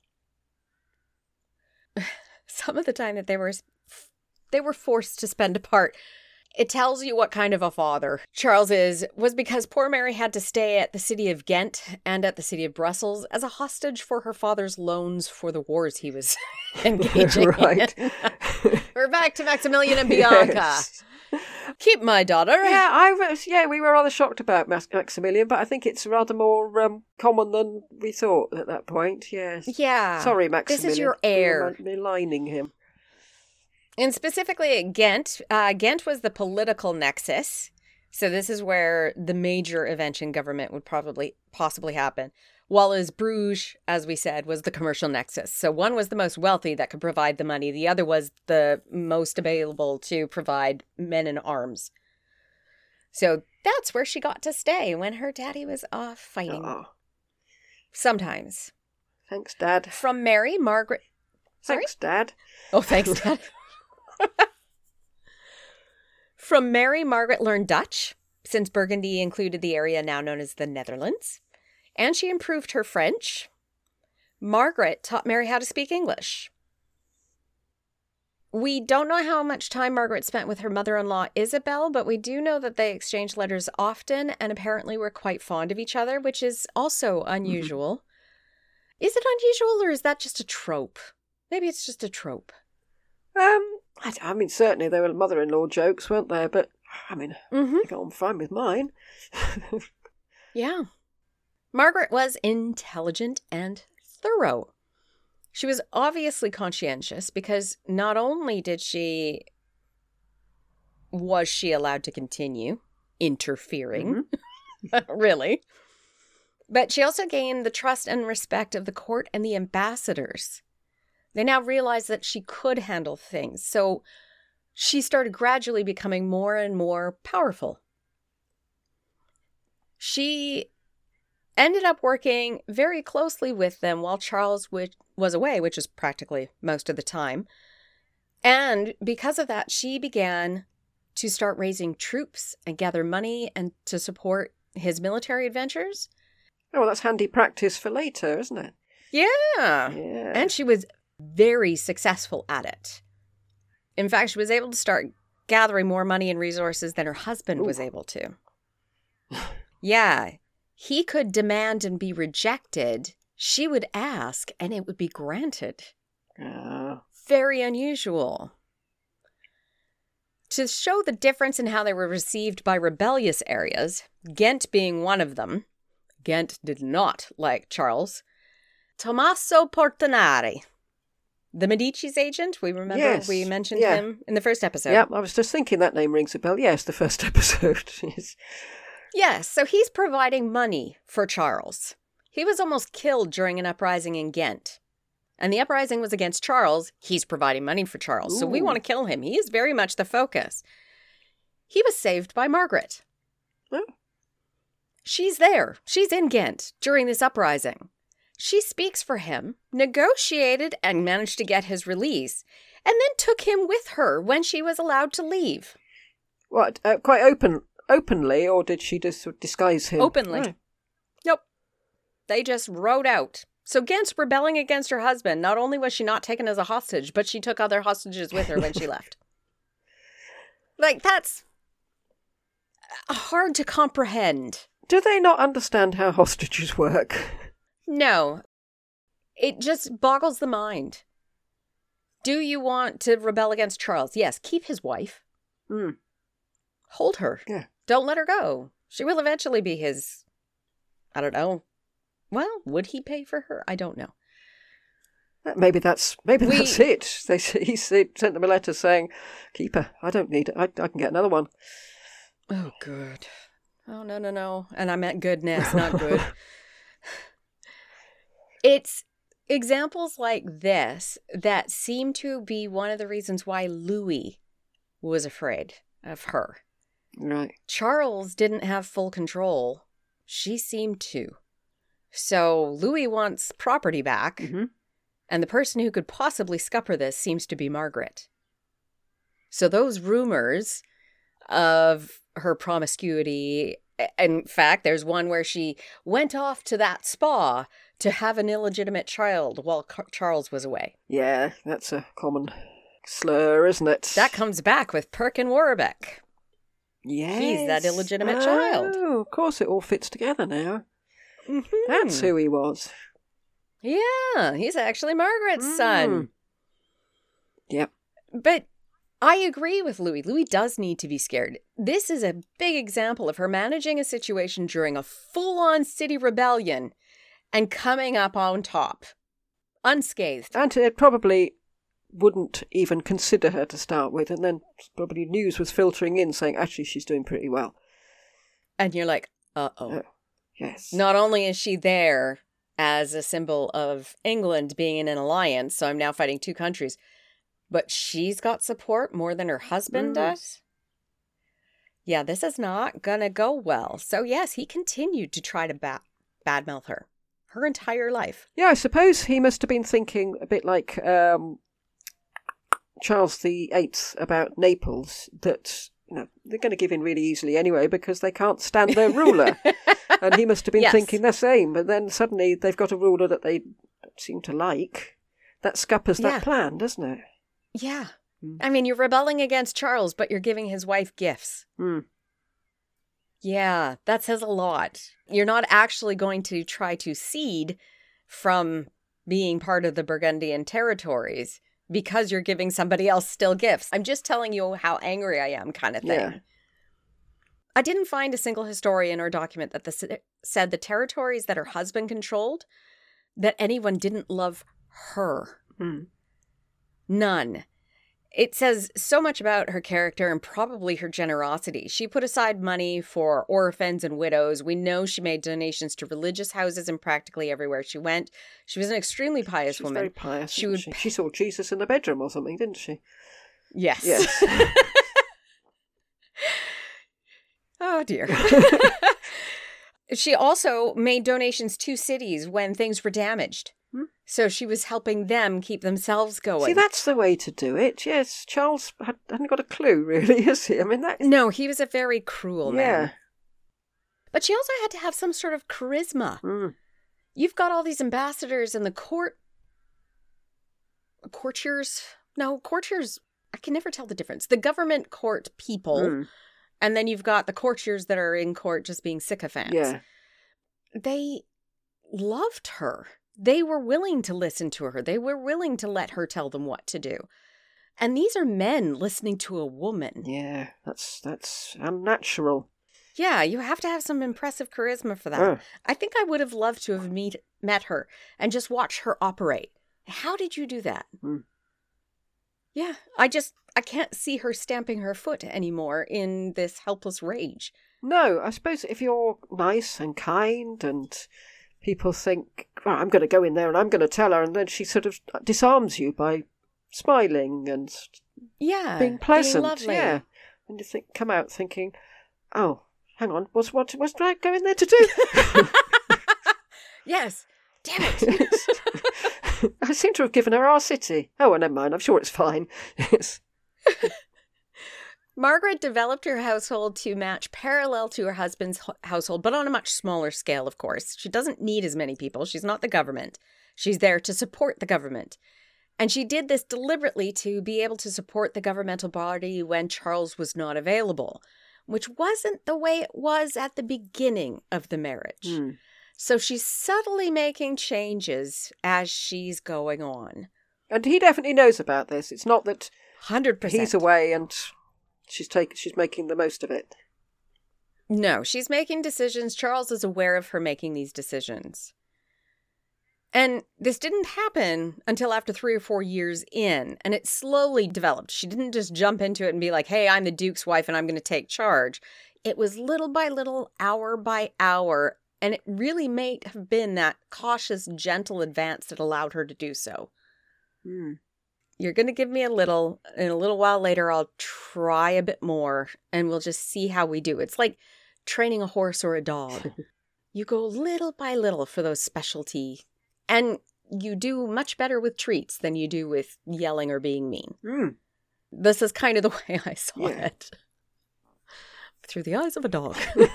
Mm. Some of the time that they were, they were forced to spend apart, it tells you what kind of a father Charles is, was because poor Mary had to stay at the city of Ghent and at the city of Brussels as a hostage for her father's loans for the wars he was engaging right. in. We're back to Maximilian and Bianca. Yes. Keep my daughter. Yeah, I was. Yeah, we were rather shocked about Max- Maximilian, but I think it's rather more um, common than we thought at that point. Yes. Yeah. Sorry, Maximilian. This is your heir. We were maligning him. And specifically at Ghent, uh, Ghent was the political nexus. So this is where the major event in government would probably possibly happen. While as Bruges, as we said, was the commercial nexus. So one was the most wealthy that could provide the money. The other was the most available to provide men in arms. So that's where she got to stay when her daddy was off fighting. Oh. Sometimes. Thanks, Dad. From Mary, Margaret... Sorry? Thanks, Dad. Oh, thanks, Dad. From Mary, Margaret learned Dutch, since Burgundy included the area now known as the Netherlands, and she improved her French. Margaret taught Mary how to speak English. We don't know how much time Margaret spent with her mother-in-law, Isabel, but we do know that they exchanged letters often and apparently were quite fond of each other, which is also unusual. Mm-hmm. Is it unusual, or is that just a trope? Maybe it's just a trope. Um, I, I mean, certainly there were mother-in-law jokes, weren't there? But, I mean, mm-hmm. I got on fine with mine. Yeah. Margaret was intelligent and thorough. She was obviously conscientious because not only did she... was she allowed to continue interfering, mm-hmm. really, but she also gained the trust and respect of the court and the ambassadors. They now realized that she could handle things, so she started gradually becoming more and more powerful. She ended up working very closely with them while Charles was away, which is practically most of the time. And because of that, she began to start raising troops and gather money and to support his military adventures. Oh, well, that's handy practice for later, isn't it? Yeah. Yeah. And she was very successful at it. In fact, she was able to start gathering more money and resources than her husband Ooh. was able to. Yeah. He could demand and be rejected. She would ask, and it would be granted. Uh, Very unusual. To show the difference in how they were received by rebellious areas, Ghent being one of them, Ghent did not like Charles, Tommaso Portinari, the Medici's agent, we remember Yes, we mentioned yeah. him in the first episode. yeah, I was just thinking that name rings a bell. Yes, the first episode. Yes. Yes, so he's providing money for Charles. He was almost killed during an uprising in Ghent. And the uprising was against Charles. He's providing money for Charles. So we Ooh. want to kill him. He is very much the focus. He was saved by Margaret. Oh. She's there. She's in Ghent during this uprising. She speaks for him, negotiated and managed to get his release, and then took him with her when she was allowed to leave. What, uh, quite open, openly, or did she just sort of disguise him? Openly. Oh. Nope. They just rode out. So Ghent's rebelling against her husband. Not only was she not taken as a hostage, but she took other hostages with her when she left. Like, that's hard to comprehend. Do they not understand how hostages work? No. It just boggles the mind. Do you want to rebel against Charles? Yes, keep his wife. Hmm. Hold her. Yeah. Don't let her go. She will eventually be his, I don't know. Well, would he pay for her? I don't know. Maybe that's maybe We- that's it. They s- he said, sent them a letter saying, "Keep her. I don't need it. I, I can get another one." Oh, good. Oh, no, no, no. And I meant goodness, not good. It's examples like this that seem to be one of the reasons why Louis was afraid of her. Right. Charles didn't have full control. She seemed to. So Louis wants property back, Mm-hmm. and the person who could possibly scupper this seems to be Margaret. So those rumors of her promiscuity, in fact, there's one where she went off to that spa to have an illegitimate child while Car- Charles was away. Yeah, that's a common slur, isn't it? That comes back with Perkin Warbeck. Yes. He's that illegitimate oh, child. Oh, of course, it all fits together now. Mm-hmm. That's who he was. Yeah, he's actually Margaret's Mm. son. Yep. But I agree with Louis. Louis does need to be scared. This is a big example of her managing a situation during a full-on city rebellion and coming up on top, unscathed. And it probably wouldn't even consider her to start with, and then probably news was filtering in saying, actually, she's doing pretty well. And you're like, uh-oh. Oh, yes. Not only is she there as a symbol of England being in an alliance, so I'm now fighting two countries, but she's got support more than her husband Mm. does. Yeah, this is not gonna go well. So yes, he continued to try to ba- badmouth her her entire life. Yeah, I suppose he must have been thinking a bit like um, Charles the Eighth about Naples, that you know they're going to give in really easily anyway because they can't stand their ruler. And he must have been Yes. thinking the same. But then suddenly they've got a ruler that they seem to like. That scuppers that Yeah. plan, doesn't it? Yeah. Mm. I mean, you're rebelling against Charles, but you're giving his wife gifts. Hmm. Yeah, that says a lot. You're not actually going to try to cede from being part of the Burgundian territories because you're giving somebody else still gifts. I'm just telling you how angry I am, kind of thing. Yeah. I didn't find a single historian or document that the, said the territories that her husband controlled, that anyone didn't love her. Hmm. None. It says so much about her character and probably her generosity. She put aside money for orphans and widows. We know she made donations to religious houses and practically everywhere she went. She was an extremely pious She's woman. very pious. She She, would she? she saw Jesus in the bedroom or something, didn't she? Yes. Yes. Oh, dear. She also made donations to cities when things were damaged. Hmm. So she was helping them keep themselves going. See, that's the way to do it. Yes, Charles had, hadn't got a clue, really, has he? I mean, that. No, he was a very cruel Yeah. man. But she also had to have some sort of charisma. Mm. You've got all these ambassadors and the court... Courtiers? No, courtiers... I can never tell the difference. The government court people, Mm. and then you've got the courtiers that are in court just being sycophants. Yeah. They loved her. They were willing to listen to her. They were willing to let her tell them what to do. And these are men listening to a woman. Yeah, that's that's unnatural. Yeah, you have to have some impressive charisma for that. Oh. I think I would have loved to have meet, met her and just watch her operate. How did you do that? Mm. Yeah, I just, I can't see her stamping her foot anymore in this helpless rage. No, I suppose if you're nice and kind and people think, oh, I'm going to go in there and I'm going to tell her, and then she sort of disarms you by smiling and Yeah, being pleasant. being lovely. Yeah. And you think, come out thinking, oh, hang on, what's what what's I go in there to do? Yes, damn it. I seem to have given her our city. Oh, well, never mind. I'm sure it's fine. Yes. Margaret developed her household to match parallel to her husband's ho- household, but on a much smaller scale, of course. She doesn't need as many people. She's not the government. She's there to support the government. And she did this deliberately to be able to support the governmental body when Charles was not available, which wasn't the way it was at the beginning of the marriage. Mm. So she's subtly making changes as she's going on. And he definitely knows about this. It's not that one hundred percent. he's away and she's take, she's making the most of it. No, she's making decisions. Charles is aware of her making these decisions. And this didn't happen until after three or four years in, and it slowly developed. She didn't just jump into it and be like, hey, I'm the Duke's wife and I'm going to take charge. It was little by little, hour by hour, and it really may have been that cautious, gentle advance that allowed her to do so. Mm. You're going to give me a little, and a little while later, I'll try a bit more, and we'll just see how we do. It's like training a horse or a dog. You go little by little for those specialty, and you do much better with treats than you do with yelling or being mean. Mm. This is kind of the way I saw Yeah. it. Through the eyes of a dog.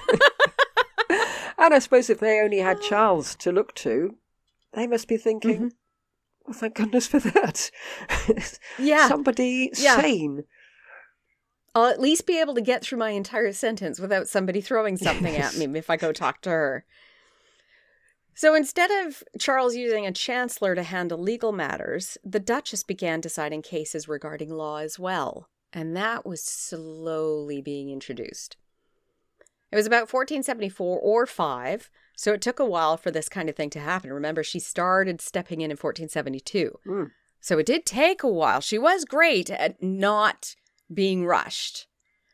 And I suppose if they only had Charles to look to, they must be thinking, Mhm. well, thank goodness for that. Yeah. Somebody Yeah. sane. I'll at least be able to get through my entire sentence without somebody throwing something Yes. at me if I go talk to her. So instead of Charles using a chancellor to handle legal matters, the Duchess began deciding cases regarding law as well. And that was slowly being introduced. It was about fourteen seventy-four or five, so it took a while for this kind of thing to happen. Remember, she started stepping in in fourteen seventy-two. Mm. So it did take a while. She was great at not being rushed.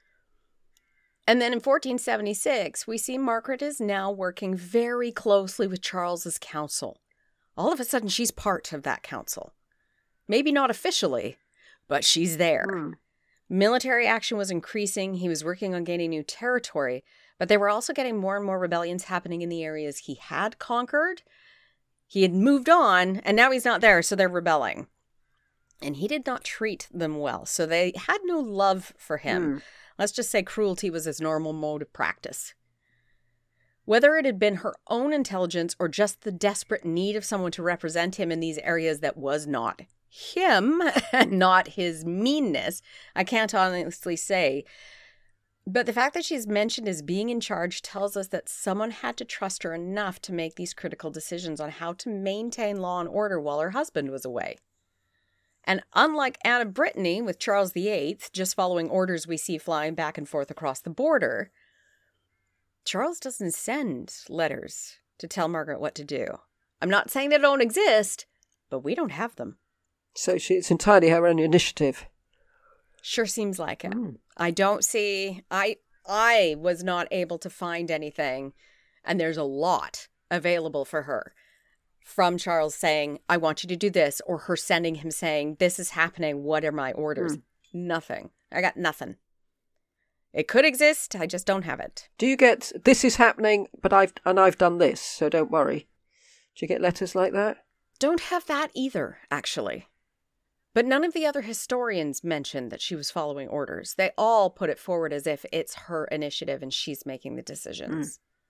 And then in fourteen seventy-six, we see Margaret is now working very closely with Charles's council. All of a sudden, she's part of that council. Maybe not officially, but she's there. Mm. Military action was increasing. He was working on gaining new territory, but they were also getting more and more rebellions happening in the areas he had conquered. He had moved on, and now he's not there, so they're rebelling. And he did not treat them well, so they had no love for him. Mm. Let's just say cruelty was his normal mode of practice. Whether it had been her own intelligence or just the desperate need of someone to represent him in these areas that was not him and not his meanness, I can't honestly say. But the fact that she's mentioned as being in charge tells us that someone had to trust her enough to make these critical decisions on how to maintain law and order while her husband was away. And unlike Anne of Brittany with Charles the Eighth, just following orders we see flying back and forth across the border, Charles doesn't send letters to tell Margaret what to do. I'm not saying they don't exist, but we don't have them. So she, it's entirely her own initiative. Sure seems like it. Mm. I don't see... I I was not able to find anything, and there's a lot available for her. From Charles saying, I want you to do this, or her sending him saying, this is happening, what are my orders? Mm. Nothing. I got nothing. It could exist, I just don't have it. Do you get, this is happening, but I've and I've done this, so don't worry. Do you get letters like that? Don't have that either, actually. But none of the other historians mentioned that she was following orders. They all put it forward as if it's her initiative and she's making the decisions.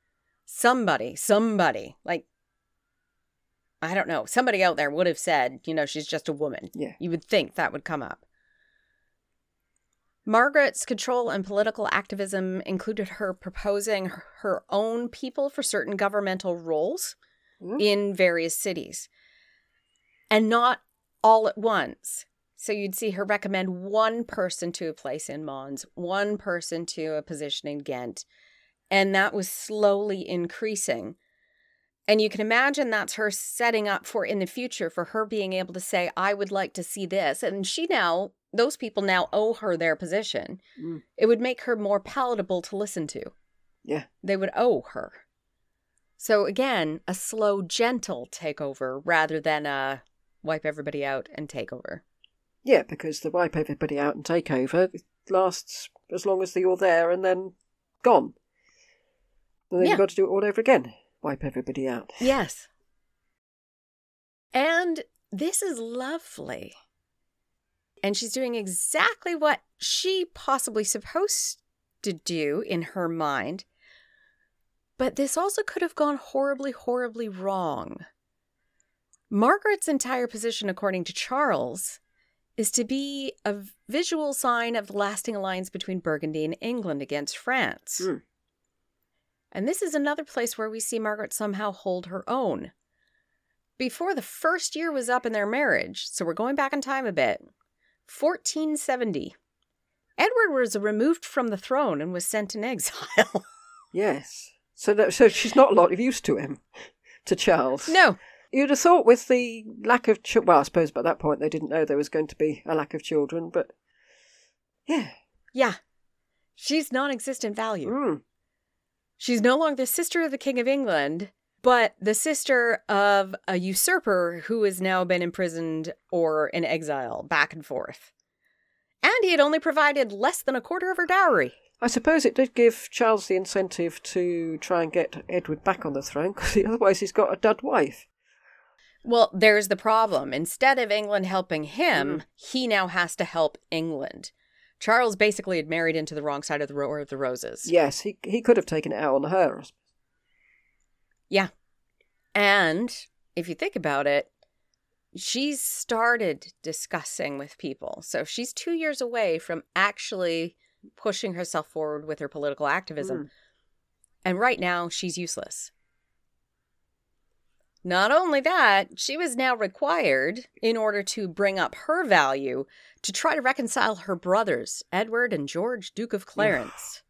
somebody, somebody, like, I don't know, somebody out there would have said, you know, she's just a woman. Yeah. You would think that would come up. Margaret's control and political activism included her proposing her own people for certain governmental roles mm. in various cities. And not all at once. So you'd see her recommend one person to a place in Mons, one person to a position in Ghent. And that was slowly increasing. And you can imagine that's her setting up for in the future for her being able to say, I would like to see this. And she now, those people now owe her their position. Mm. It would make her more palatable to listen to. Yeah. They would owe her. So again, a slow, gentle takeover rather than a wipe everybody out and take over. Yeah, because the wipe everybody out and take over lasts as long as you're there and then gone. And then yeah. you've got to do it all over again. Wipe everybody out. Yes. And this is lovely. And she's doing exactly what she possibly supposed to do in her mind. But this also could have gone horribly, horribly wrong. Margaret's entire position, according to Charles, is to be a visual sign of the lasting alliance between Burgundy and England against France. Mm. And this is another place where we see Margaret somehow hold her own. Before the first year was up in their marriage, so we're going back in time a bit, fourteen seventy, Edward was removed from the throne and was sent in exile. Yes. So that, so she's not a lot of use to him, to Charles. No. You'd have thought with the lack of... Ch- well, I suppose by that point they didn't know there was going to be a lack of children, but... Yeah. Yeah. She's non-existent value. Mm. She's no longer the sister of the King of England, but the sister of a usurper who has now been imprisoned or in exile, back and forth. And he had only provided less than a quarter of her dowry. I suppose it did give Charles the incentive to try and get Edward back on the throne, because otherwise he's got a dud wife. Well, there's the problem. Instead of England helping him, mm. he now has to help England. Charles basically had married into the wrong side of the War of the Roses. Yes, he he could have taken it out on her. Yeah. And if you think about it, she's started discussing with people. So she's two years away from actually pushing herself forward with her political activism. Mm. And right now, she's useless. Not only that, she was now required, in order to bring up her value, to try to reconcile her brothers, Edward and George, Duke of Clarence.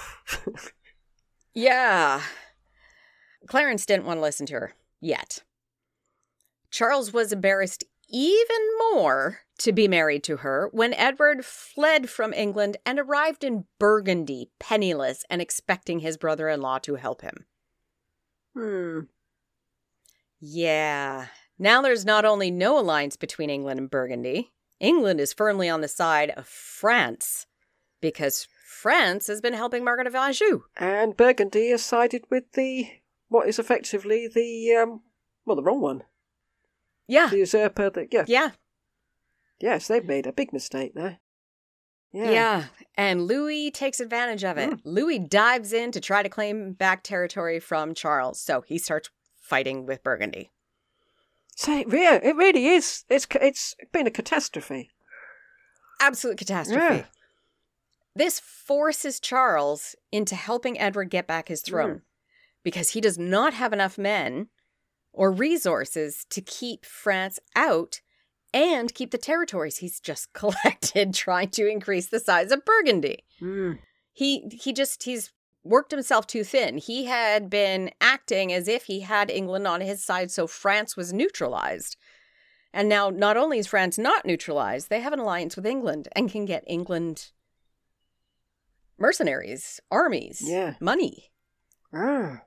Yeah. Clarence didn't want to listen to her, yet. Charles was embarrassed even more to be married to her when Edward fled from England and arrived in Burgundy, penniless and expecting his brother-in-law to help him. Hmm. Yeah. Now there's not only no alliance between England and Burgundy, England is firmly on the side of France, because France has been helping Margaret of Anjou. And Burgundy has sided with the, what is effectively the, um, well, the wrong one. Yeah. The usurper, that, yeah. Yeah. Yes, they've made a big mistake there. Yeah. Yeah. And Louis takes advantage of it. Mm. Louis dives in to try to claim back territory from Charles. So he starts fighting with Burgundy. So it really, it really is. It's it's been a catastrophe. Absolute catastrophe. Yeah. This forces Charles into helping Edward get back his throne mm. because he does not have enough men or resources to keep France out and keep the territories he's just collected, trying to increase the size of Burgundy. Mm. He he just, he's worked himself too thin. He had been acting as if he had England on his side, so France was neutralized. And now, not only is France not neutralized, they have an alliance with England and can get England mercenaries, armies, yeah. money. Ah.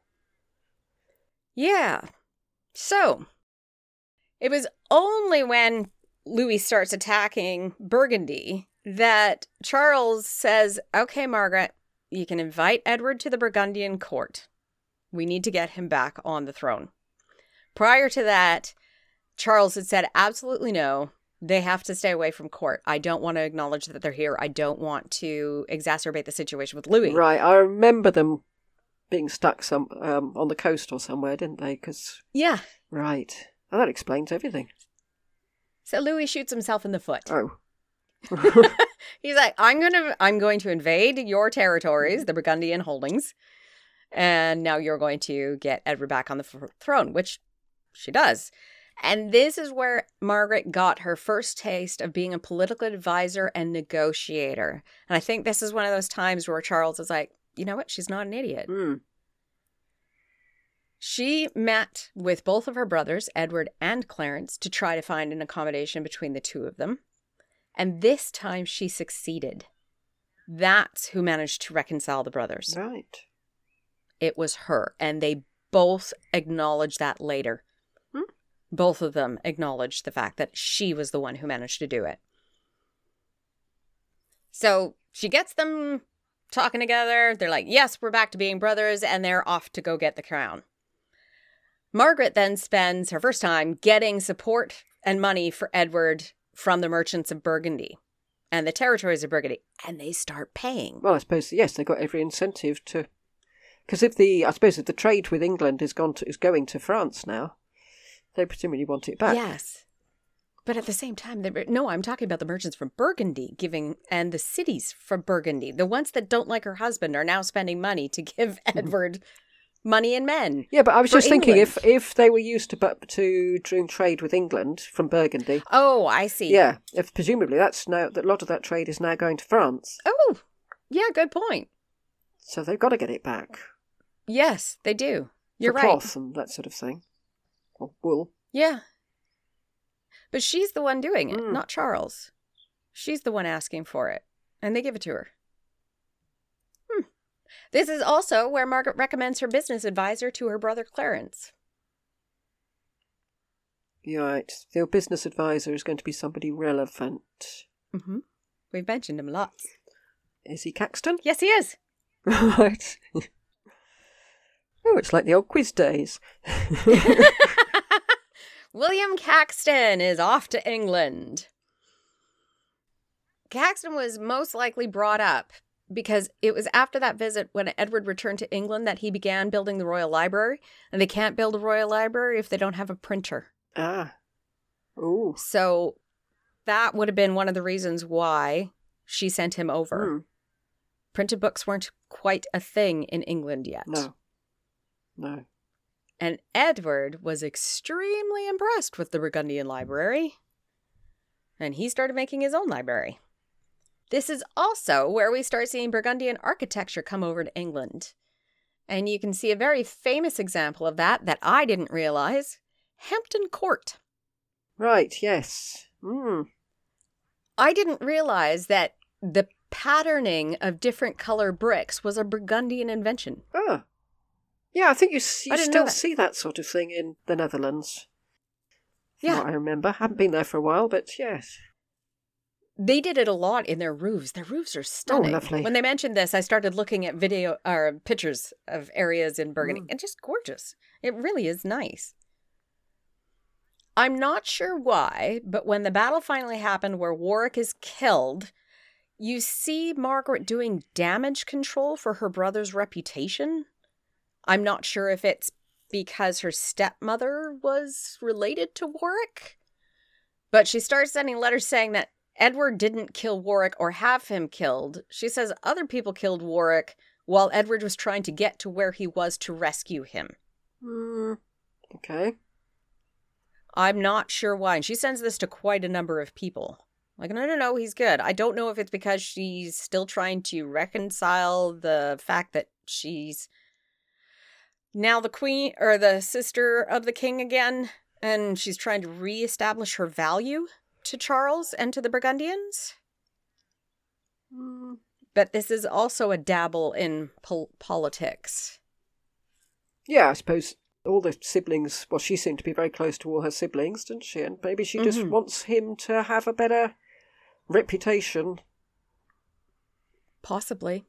Yeah. So, it was only when Louis starts attacking Burgundy that Charles says, okay, Margaret, you can invite Edward to the Burgundian court. We need to get him back on the throne. Prior to that, Charles had said, absolutely no, they have to stay away from court. I don't want to acknowledge that they're here. I don't want to exacerbate the situation with Louis. Right, I remember them being stuck some um, on the coast or somewhere, didn't they? Cause, Yeah. right. Well, that explains everything. So Louis shoots himself in the foot. Oh. He's like, I'm gonna I'm going to invade your territories, the Burgundian holdings, and now you're going to get Edward back on the f- throne, which she does. And this is where Margaret got her first taste of being a political advisor and negotiator. And I think this is one of those times where Charles is like, you know what? She's not an idiot. Mm. She met with both of her brothers, Edward and Clarence, to try to find an accommodation between the two of them. And this time she succeeded. That's who managed to reconcile the brothers. Right. It was her. And they both acknowledged that later. Hmm? Both of them acknowledged the fact that she was the one who managed to do it. So she gets them talking together. They're like, yes, we're back to being brothers. And they're off to go get the crown. Margaret then spends her first time getting support and money for Edward from the merchants of Burgundy and the territories of Burgundy, and they start paying. Well, I suppose, yes, they've got every incentive to... Because if the, I suppose if the trade with England is gone to, is going to France now, they presumably want it back. Yes. But at the same time, they, no, I'm talking about the merchants from Burgundy giving, and the cities from Burgundy. The ones that don't like her husband are now spending money to give Edward money and men. Yeah, but I was just England. thinking if if they were used to to doing trade with England from Burgundy. Oh, I see. Yeah, if presumably that's now that a lot of that trade is now going to France. Oh, yeah, good point. So they've got to get it back. Yes, they do. You're for right. cloth and that sort of thing, or wool. Yeah. But she's the one doing it, Mm. not Charles. She's the one asking for it, and they give it to her. Hmm. This is also where Margaret recommends her business advisor to her brother Clarence. You're right. Your business advisor is going to be somebody relevant. Mm-hmm. We've mentioned him lots. Is he Caxton? Yes, he is. Right. Oh, it's like the old quiz days. William Caxton is off to England. Caxton was most likely brought up because it was after that visit when Edward returned to England that he began building the Royal Library. And they can't build a Royal Library if they don't have a printer. Ah. Oh. So that would have been one of the reasons why she sent him over. Mm. Printed books weren't quite a thing in England yet. No. No. And Edward was extremely impressed with the Burgundian library. And he started making his own library. This is also where we start seeing Burgundian architecture come over to England. And you can see a very famous example of that that I didn't realize. Hampton Court. Right, yes. Mm. I didn't realize that the patterning of different color bricks was a Burgundian invention. Ah. Yeah, I think you, s- you I didn't know still that. see that sort of thing in the Netherlands. From Yeah. what I remember. Haven't been there for a while, but yes. They did it a lot in their roofs. Their roofs are stunning. Oh, lovely. When they mentioned this, I started looking at video or pictures of areas in Burgundy, Mm. and just gorgeous. It really is nice. I'm not sure why, but when the battle finally happened where Warwick is killed, you see Margaret doing damage control for her brother's reputation. I'm not sure if it's because her stepmother was related to Warwick, but she starts sending letters saying that Edward didn't kill Warwick or have him killed. She says other people killed Warwick while Edward was trying to get to where he was to rescue him. Mm. Okay. I'm not sure why. And she sends this to quite a number of people. Like, no, no, no, he's good. I don't know if it's because she's still trying to reconcile the fact that she's now the queen or the sister of the king again, and she's trying to reestablish her value to Charles and to the Burgundians. Mm. But this is also a dabble in pol- politics. Yeah, I suppose all the siblings, well, she seemed to be very close to all her siblings, didn't she? And maybe she just Mhm. wants him to have a better reputation. Possibly.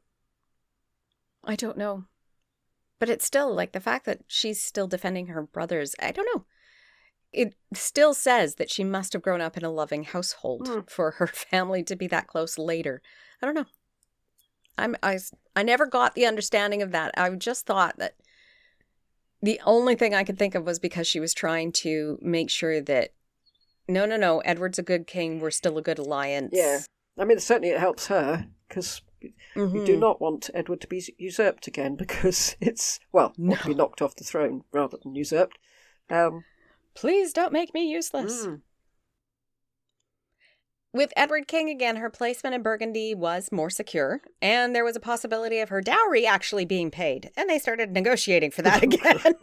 I don't know. But it's still, like, the fact that she's still defending her brothers, I don't know. It still says that she must have grown up in a loving household Mm. for her family to be that close later. I don't know. I'm, I, I never got the understanding of that. I just thought that the only thing I could think of was because she was trying to make sure that, no, no, no, Edward's a good king. We're still a good alliance. Yeah. I mean, certainly it helps her, because mm-hmm. we do not want Edward to be usurped again, because it's, well, no. to be knocked off the throne rather than usurped. Um, Please don't make me useless. Mm. With Edward King again, her placement in Burgundy was more secure, and there was a possibility of her dowry actually being paid, and they started negotiating for that again.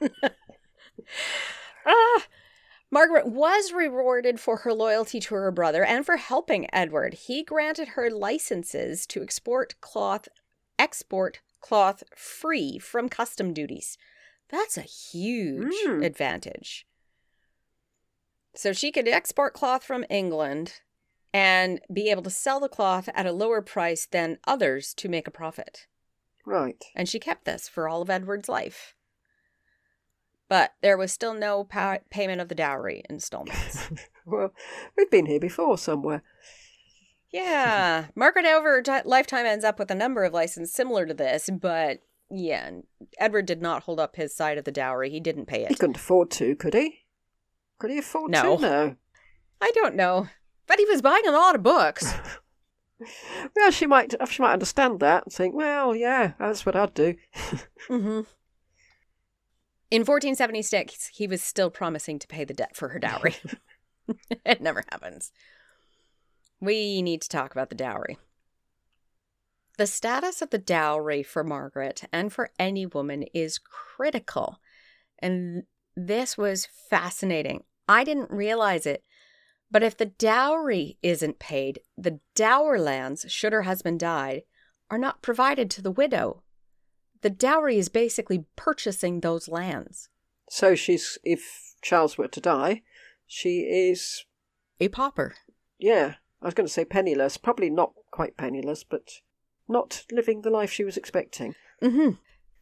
ah, Margaret was rewarded for her loyalty to her brother and for helping Edward. He granted her licenses to export cloth, export cloth free from custom duties. That's a huge mm. advantage. So she could export cloth from England and be able to sell the cloth at a lower price than others to make a profit. Right. And she kept this for all of Edward's life. But there was still no pa- payment of the dowry installments. Well, we've been here before somewhere. Yeah. Margaret over t- lifetime ends up with a number of licenses similar to this, but yeah, Edward did not hold up his side of the dowry. He didn't pay it. He couldn't afford to, could he? Could he afford no. to? No. I don't know. But he was buying a lot of books. Well, she might she might understand that and think, well, yeah, that's what I'd do. mm-hmm. In fourteen seventy-six, he was still promising to pay the debt for her dowry. It never happens. We need to talk about the dowry. The status of the dowry for Margaret and for any woman is critical. And this was fascinating. I didn't realize it. But if the dowry isn't paid, the dower lands, should her husband die, are not provided to the widow. The dowry is basically purchasing those lands. So she's, if Charles were to die, she is... a pauper. Yeah, I was going to say penniless. Probably not quite penniless, but not living the life she was expecting. Mm-hmm.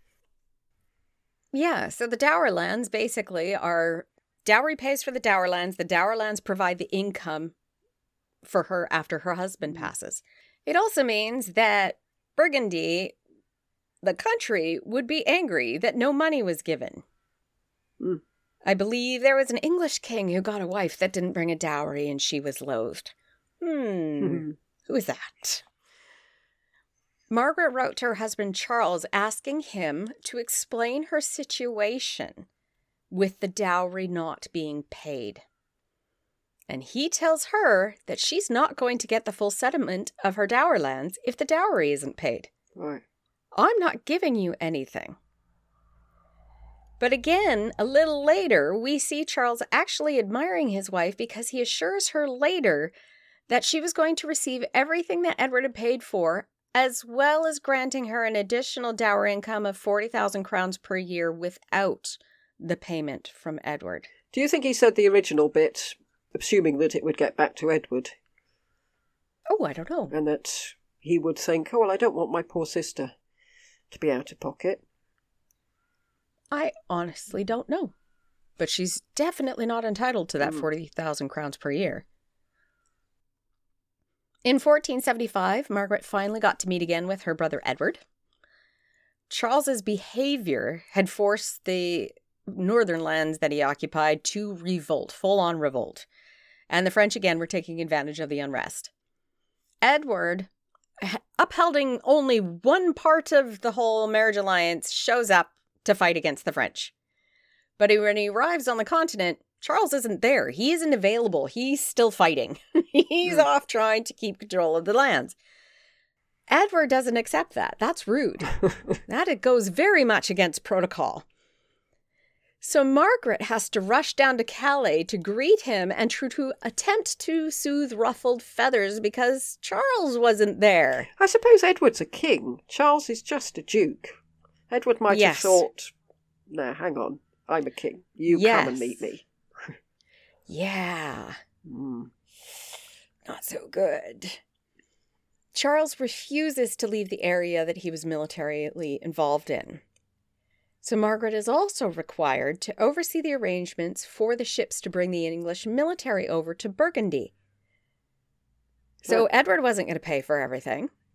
Yeah, so the dower lands basically are... Dowry pays for the dower lands. The dower lands provide the income for her after her husband passes. It also means that Burgundy, the country, would be angry that no money was given. Mm. I believe there was an English king who got a wife that didn't bring a dowry and she was loathed. Hmm. Mm-hmm. Who is that? Margaret wrote to her husband Charles asking him to explain her situation with the dowry not being paid. And he tells her that she's not going to get the full settlement of her dower lands if the dowry isn't paid. Right. I'm not giving you anything. But again, a little later, we see Charles actually admiring his wife because he assures her later that she was going to receive everything that Edward had paid for, as well as granting her an additional dower income of forty thousand crowns per year without the payment from Edward. Do you think he said the original bit, assuming that it would get back to Edward? Oh, I don't know. And that he would think, oh, well, I don't want my poor sister to be out of pocket. I honestly don't know. But she's definitely not entitled to that mm. forty thousand crowns per year. In fourteen seventy-five, Margaret finally got to meet again with her brother Edward. Charles's behavior had forced the northern lands that he occupied to revolt, full-on revolt. And the French again were taking advantage of the unrest. Edward, upholding only one part of the whole marriage alliance, shows up to fight against the French. But when he arrives on the continent, Charles isn't there. He isn't available. He's still fighting. He's mm. off trying to keep control of the lands. Edward doesn't accept that. That's rude. That it goes very much against protocol. So Margaret has to rush down to Calais to greet him and to, to attempt to soothe ruffled feathers because Charles wasn't there. I suppose Edward's a king. Charles is just a duke. Edward might yes. have thought, no, hang on, I'm a king. You yes. come and meet me. Yeah. Mm. Not so good. Charles refuses to leave the area that he was militarily involved in. So Margaret is also required to oversee the arrangements for the ships to bring the English military over to Burgundy. So Well, Edward wasn't going to pay for everything.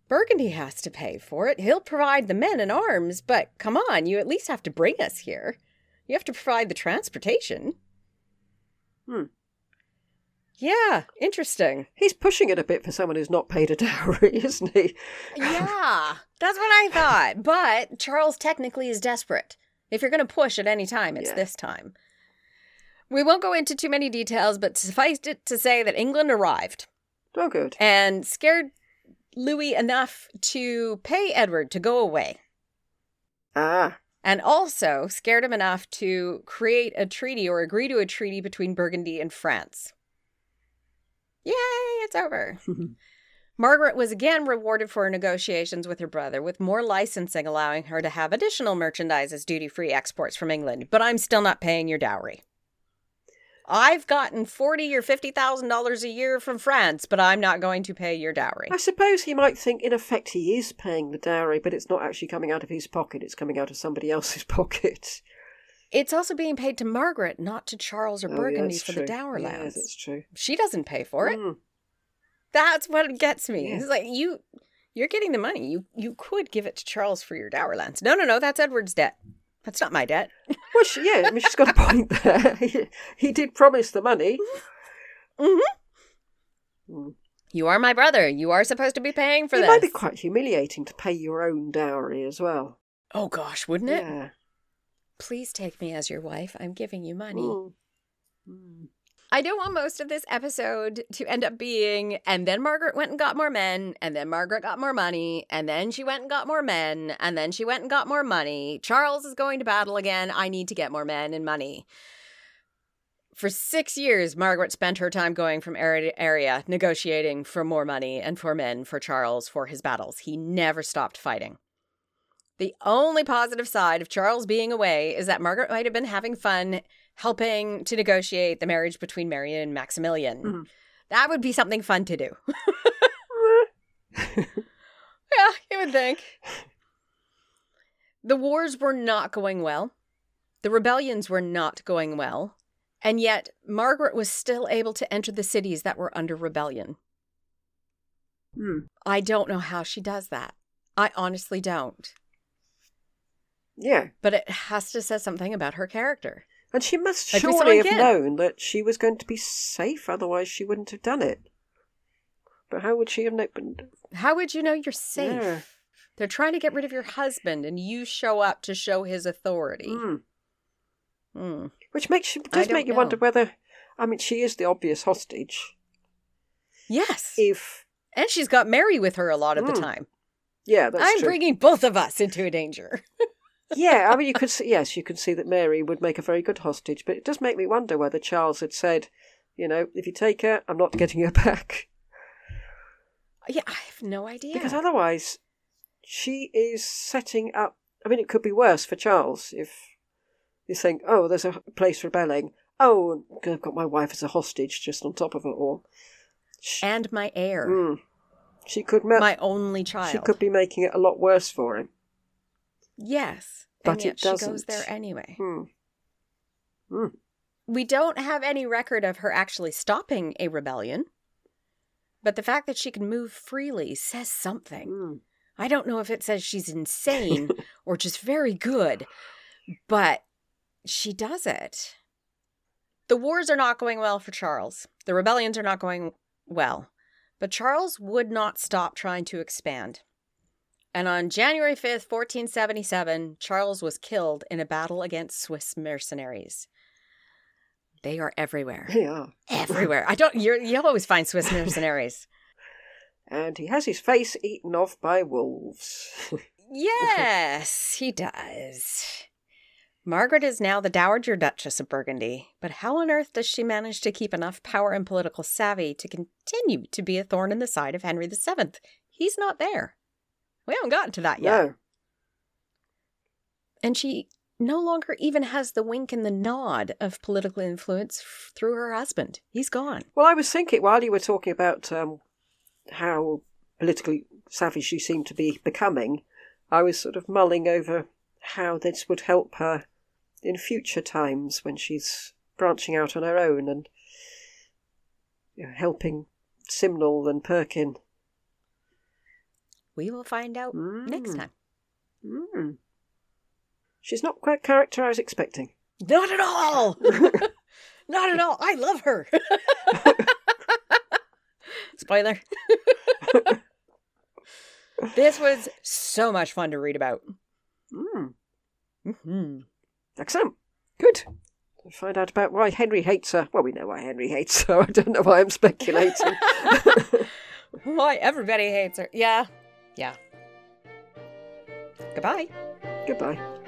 Burgundy has to pay for it. He'll provide the men and arms, but come on, you at least have to bring us here. You have to provide the transportation. Hmm. Yeah, interesting. He's pushing it a bit for someone who's not paid a dowry, isn't he? Yeah, that's what I thought. But Charles technically is desperate. If you're going to push at any time, it's Yeah. this time. We won't go into too many details, but suffice it to say that England arrived Oh, good. and scared Louis enough to pay Edward to go away. Ah, And also scared him enough to create a treaty or agree to a treaty between Burgundy and France. Yay, it's over. Margaret was again rewarded for her negotiations with her brother, with more licensing allowing her to have additional merchandise as duty-free exports from England. But I'm still not paying your dowry. I've gotten forty thousand dollars or fifty thousand dollars a year from France, but I'm not going to pay your dowry. I suppose he might think, in effect, he is paying the dowry, but it's not actually coming out of his pocket, it's coming out of somebody else's pocket. It's also being paid to Margaret, not to Charles or Oh, yeah, Burgundy that's for true. the dower Yeah, lands. that's true. She doesn't pay for it. Mm. That's what gets me. Yeah. It's like, you, you're getting the money. You you could give it to Charles for your dower lands. No, no, no, that's Edward's debt. That's not my debt. Well, she, yeah, I mean, she's got a point there. he, he did promise the money. Mm-hmm. Mm. You are my brother. You are supposed to be paying for It this. might be quite humiliating to pay your own dowry as well. Oh, gosh, wouldn't it? Yeah. Please take me as your wife. I'm giving you money. Mm. Mm. I don't want most of this episode to end up being, and then Margaret went and got more men, and then Margaret got more money, and then she went and got more men, and then she went and got more money. Charles is going to battle again. I need to get more men and money. For six years, Margaret spent her time going from area to area, negotiating for more money and for men for Charles for his battles. He never stopped fighting. The only positive side of Charles being away is that Margaret might have been having fun helping to negotiate the marriage between Mary and Maximilian. Mm-hmm. That would be something fun to do. Yeah, you would think. The wars were not going well. The rebellions were not going well. And yet, Margaret was still able to enter the cities that were under rebellion. Mm. I don't know how she does that. I honestly don't. Yeah. But it has to say something about her character. And she must Like we saw surely have again. known that she was going to be safe, otherwise she wouldn't have done it. But how would she have known? How would you know you're safe? Yeah. They're trying to get rid of your husband, and you show up to show his authority. Mm. Mm. Which makes you, I does don't make you know. wonder whether, I mean, she is the obvious hostage. Yes. If, And she's got Mary with her a lot of the Mm. time. yeah, that's I'm true. bringing both of us into a danger. Yeah, I mean, you could see, yes, you could see that Mary would make a very good hostage, but it does make me wonder whether Charles had said, you know, if you take her, I'm not getting her back. Yeah, I have no idea. Because otherwise, she is setting up, I mean, it could be worse for Charles if you think, oh, there's a place rebelling. Oh, I've got my wife as a hostage just on top of it all. She, And my heir. Mm. she could ma- My only child. She could be making it a lot worse for him. Yes. But and yet it she goes doesn't. there anyway. Hmm. Hmm. We don't have any record of her actually stopping a rebellion. But the fact that she can move freely says something. Hmm. I don't know if it says she's insane or just very good, but she does it. The wars are not going well for Charles. The rebellions are not going well. But Charles would not stop trying to expand. And on January fifth, fourteen seventy-seven, Charles was killed in a battle against Swiss mercenaries. They are everywhere. They are. Everywhere. I don't, you're, you'll always find Swiss mercenaries. And he has his face eaten off by wolves. Yes, he does. Margaret is now the Dowager Duchess of Burgundy, but how on earth does she manage to keep enough power and political savvy to continue to be a thorn in the side of Henry the Seventh? He's not there. We haven't gotten to that yet. No. And she no longer even has the wink and the nod of political influence f- through her husband. He's gone. Well, I was thinking, while you were talking about um, how politically savvy she seemed to be becoming, I was sort of mulling over how this would help her in future times when she's branching out on her own and, you know, helping Simnel and Perkin. We will find out Mm. next time. Mm. She's not quite the character I was expecting. Not at all. Not at all. I love her. Spoiler. This was so much fun to read about. Mm. Mm-hmm. Excellent. Good. To find out about why Henry hates her. Well, we know why Henry hates her. I don't know why I'm speculating. Why everybody hates her. Yeah. Yeah. Goodbye. Goodbye.